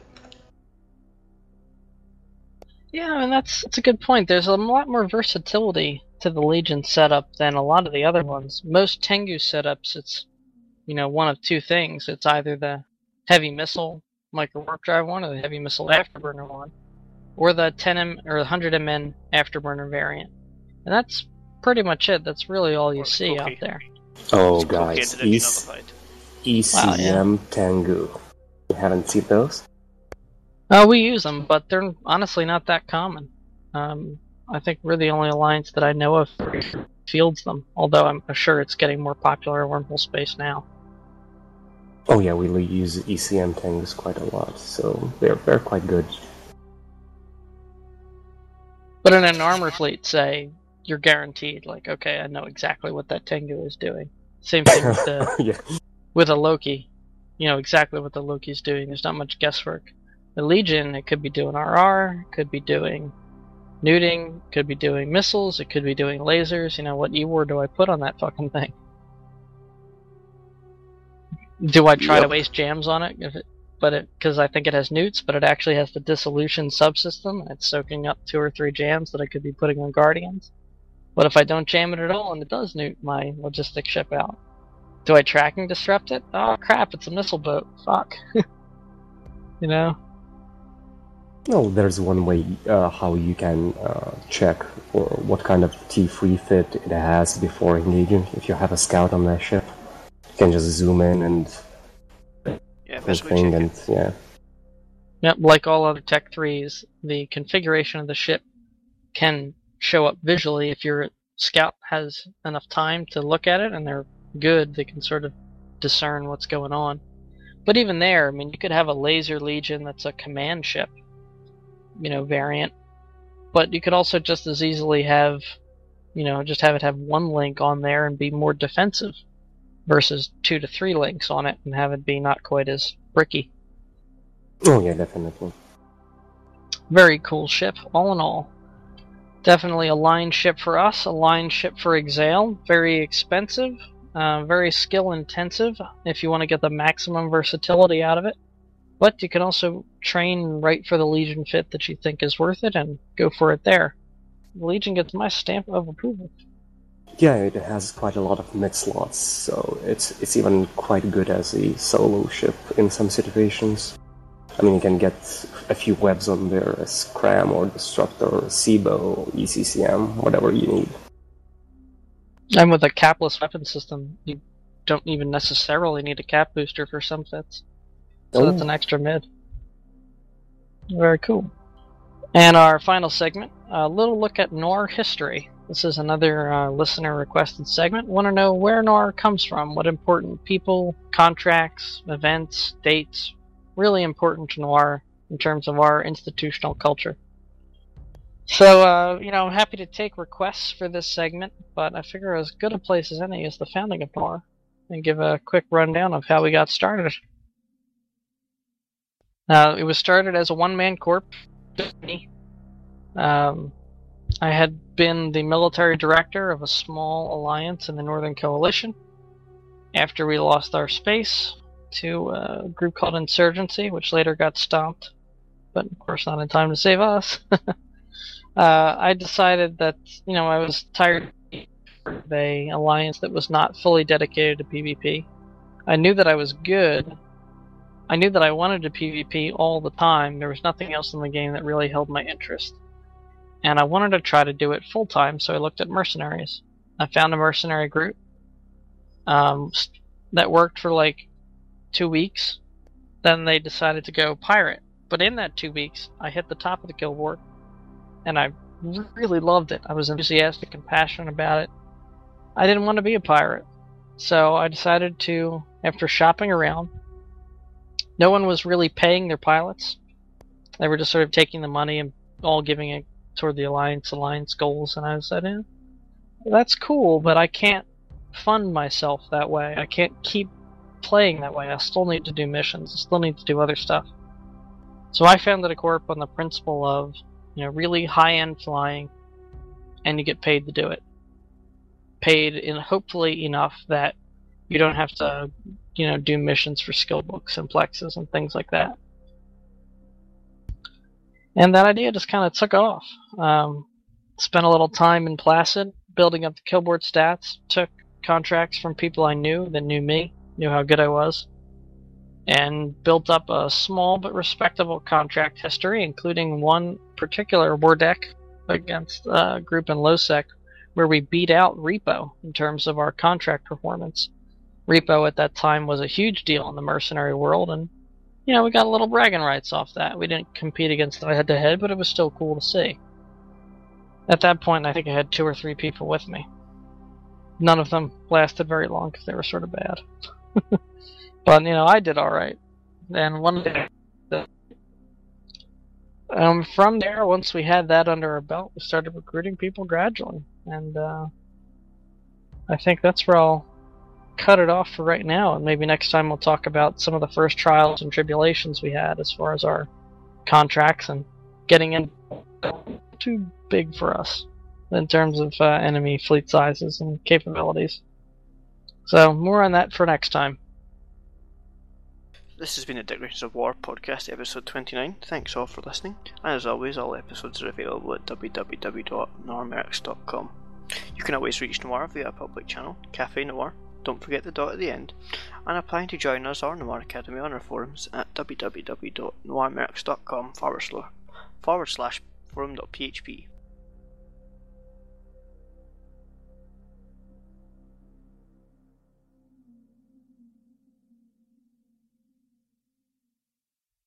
Yeah, I mean, that's, that's a good point. There's a lot more versatility to the Legion setup than a lot of the other ones. Most Tengu setups, it's, you know, one of two things. It's either the heavy missile micro warp drive one or the heavy missile afterburner one, or the ten M or the one hundred M N afterburner variant. And that's pretty much it. That's really all you Or see Cloaky. out there. Oh, It's Cloaky guys, Edition E- nullified. E C M Wow, yeah. Tengu. You haven't seen those? Uh, we use them, but they're honestly not that common. Um, I think we're the only alliance that I know of that fields them, although I'm sure it's getting more popular in wormhole space now. Oh yeah, we use E C M Tengus quite a lot, so they're they're quite good. But in an armor fleet, say, you're guaranteed, like, okay, I know exactly what that Tengu is doing. Same thing with the Yeah. with a Loki. You know exactly what the Loki's doing. There's not much guesswork. The Legion, it could be doing R R, could be doing neuting, could be doing missiles, it could be doing lasers. You know, what E W A R do I put on that fucking thing? Do I try to Yep. waste jams on it? If it but it because I think it has newts, but it actually has the dissolution subsystem, and it's soaking up two or three jams that I could be putting on Guardians. What if I don't jam it at all and it does newt my logistic ship out? Do I tracking disrupt it? Oh crap, it's a missile boat. Fuck. You know? No, there's one way uh, how you can uh, check for what kind of T three fit it has before engaging. If you have a scout on that ship, you can just zoom in and Yeah, whole basically thing, check and it. yeah. Yep, like all other Tech threes, the configuration of the ship can show up visually if your scout has enough time to look at it and they're good, they can sort of discern what's going on. But even there, I mean, you could have a Laser Legion that's a command ship, you know, variant, but you could also just as easily have, you know, just have it have one link on there and be more defensive versus two to three links on it and have it be not quite as bricky. Oh yeah, definitely. Very cool ship, all in all. Definitely a line ship for us, a line ship for Exail. Very expensive, uh, very skill intensive if you want to get the maximum versatility out of it. But you can also train right for the Legion fit that you think is worth it and go for it there. The Legion gets my stamp of approval. Yeah, it has quite a lot of mid slots, so it's it's even quite good as a solo ship in some situations. I mean, you can get a few webs on there as Cram or Destructor, SIBO, E C C M, whatever you need. And with a capless weapon system, you don't even necessarily need a cap booster for some fits. So Oh. that's an extra mid. Very cool. And our final segment, a little look at Noir history. This is another uh, listener-requested segment. Want to know where Noir comes from, what important people, contracts, events, dates, really important to Noir in terms of our institutional culture. So, uh, you know, I'm happy to take requests for this segment, but I figure as good a place as any is the founding of Noir, and give a quick rundown of how we got started. Uh, it was started as a one-man corp. Um, I had been the military director of a small alliance in the Northern Coalition. After we lost our space to a group called Insurgency, which later got stomped, but of course not in time to save us, uh, I decided that, you know, I was tired of an alliance that was not fully dedicated to PvP. I knew that I was good. I knew that I wanted to PvP all the time. There was nothing else in the game that really held my interest. And I wanted to try to do it full time, so I looked at mercenaries. I found a mercenary group um, that worked for like two weeks. Then they decided to go pirate. But in that two weeks, I hit the top of the kill board, and I really loved it. I was enthusiastic and passionate about it. I didn't want to be a pirate. So I decided to, after shopping around, no one was really paying their pilots. They were just sort of taking the money and all giving it toward the Alliance, Alliance goals, and I said, eh, that's cool, but I can't fund myself that way. I can't keep playing that way. I still need to do missions. I still need to do other stuff. So I founded a corp on the principle of, you know, really high-end flying, and you get paid to do it. Paid in hopefully enough that you don't have to, you know, do missions for skill books and plexes and things like that. And that idea just kind of took off. Um, spent a little time in Placid, building up the killboard stats, took contracts from people I knew that knew me, knew how good I was, and built up a small but respectable contract history, including one particular war deck against a group in LowSec where we beat out Repo in terms of our contract performance. Repo at that time was a huge deal in the mercenary world, and you know, we got a little bragging rights off that. We didn't compete against them head to head, but it was still cool to see. At that point, I think I had two or three people with me. None of them lasted very long because they were sort of bad. But, you know, I did alright. And one day, um, from there, once we had that under our belt, we started recruiting people gradually. And uh, I think that's where I'll cut it off for right now, and maybe next time we'll talk about some of the first trials and tribulations we had as far as our contracts and getting in too big for us in terms of uh, enemy fleet sizes and capabilities. So more on that for next time. This has been a Declarations of War podcast, episode twenty-nine. Thanks all for listening, and as always, all episodes are available at w w w dot noirmercs dot com. You can always reach Noir via a public channel, Cafe Noir. Don't forget the dot at the end, and applying to join us or Noir Academy on our forums at w w w dot noirmercs dot com forward slash forward slash forum.php.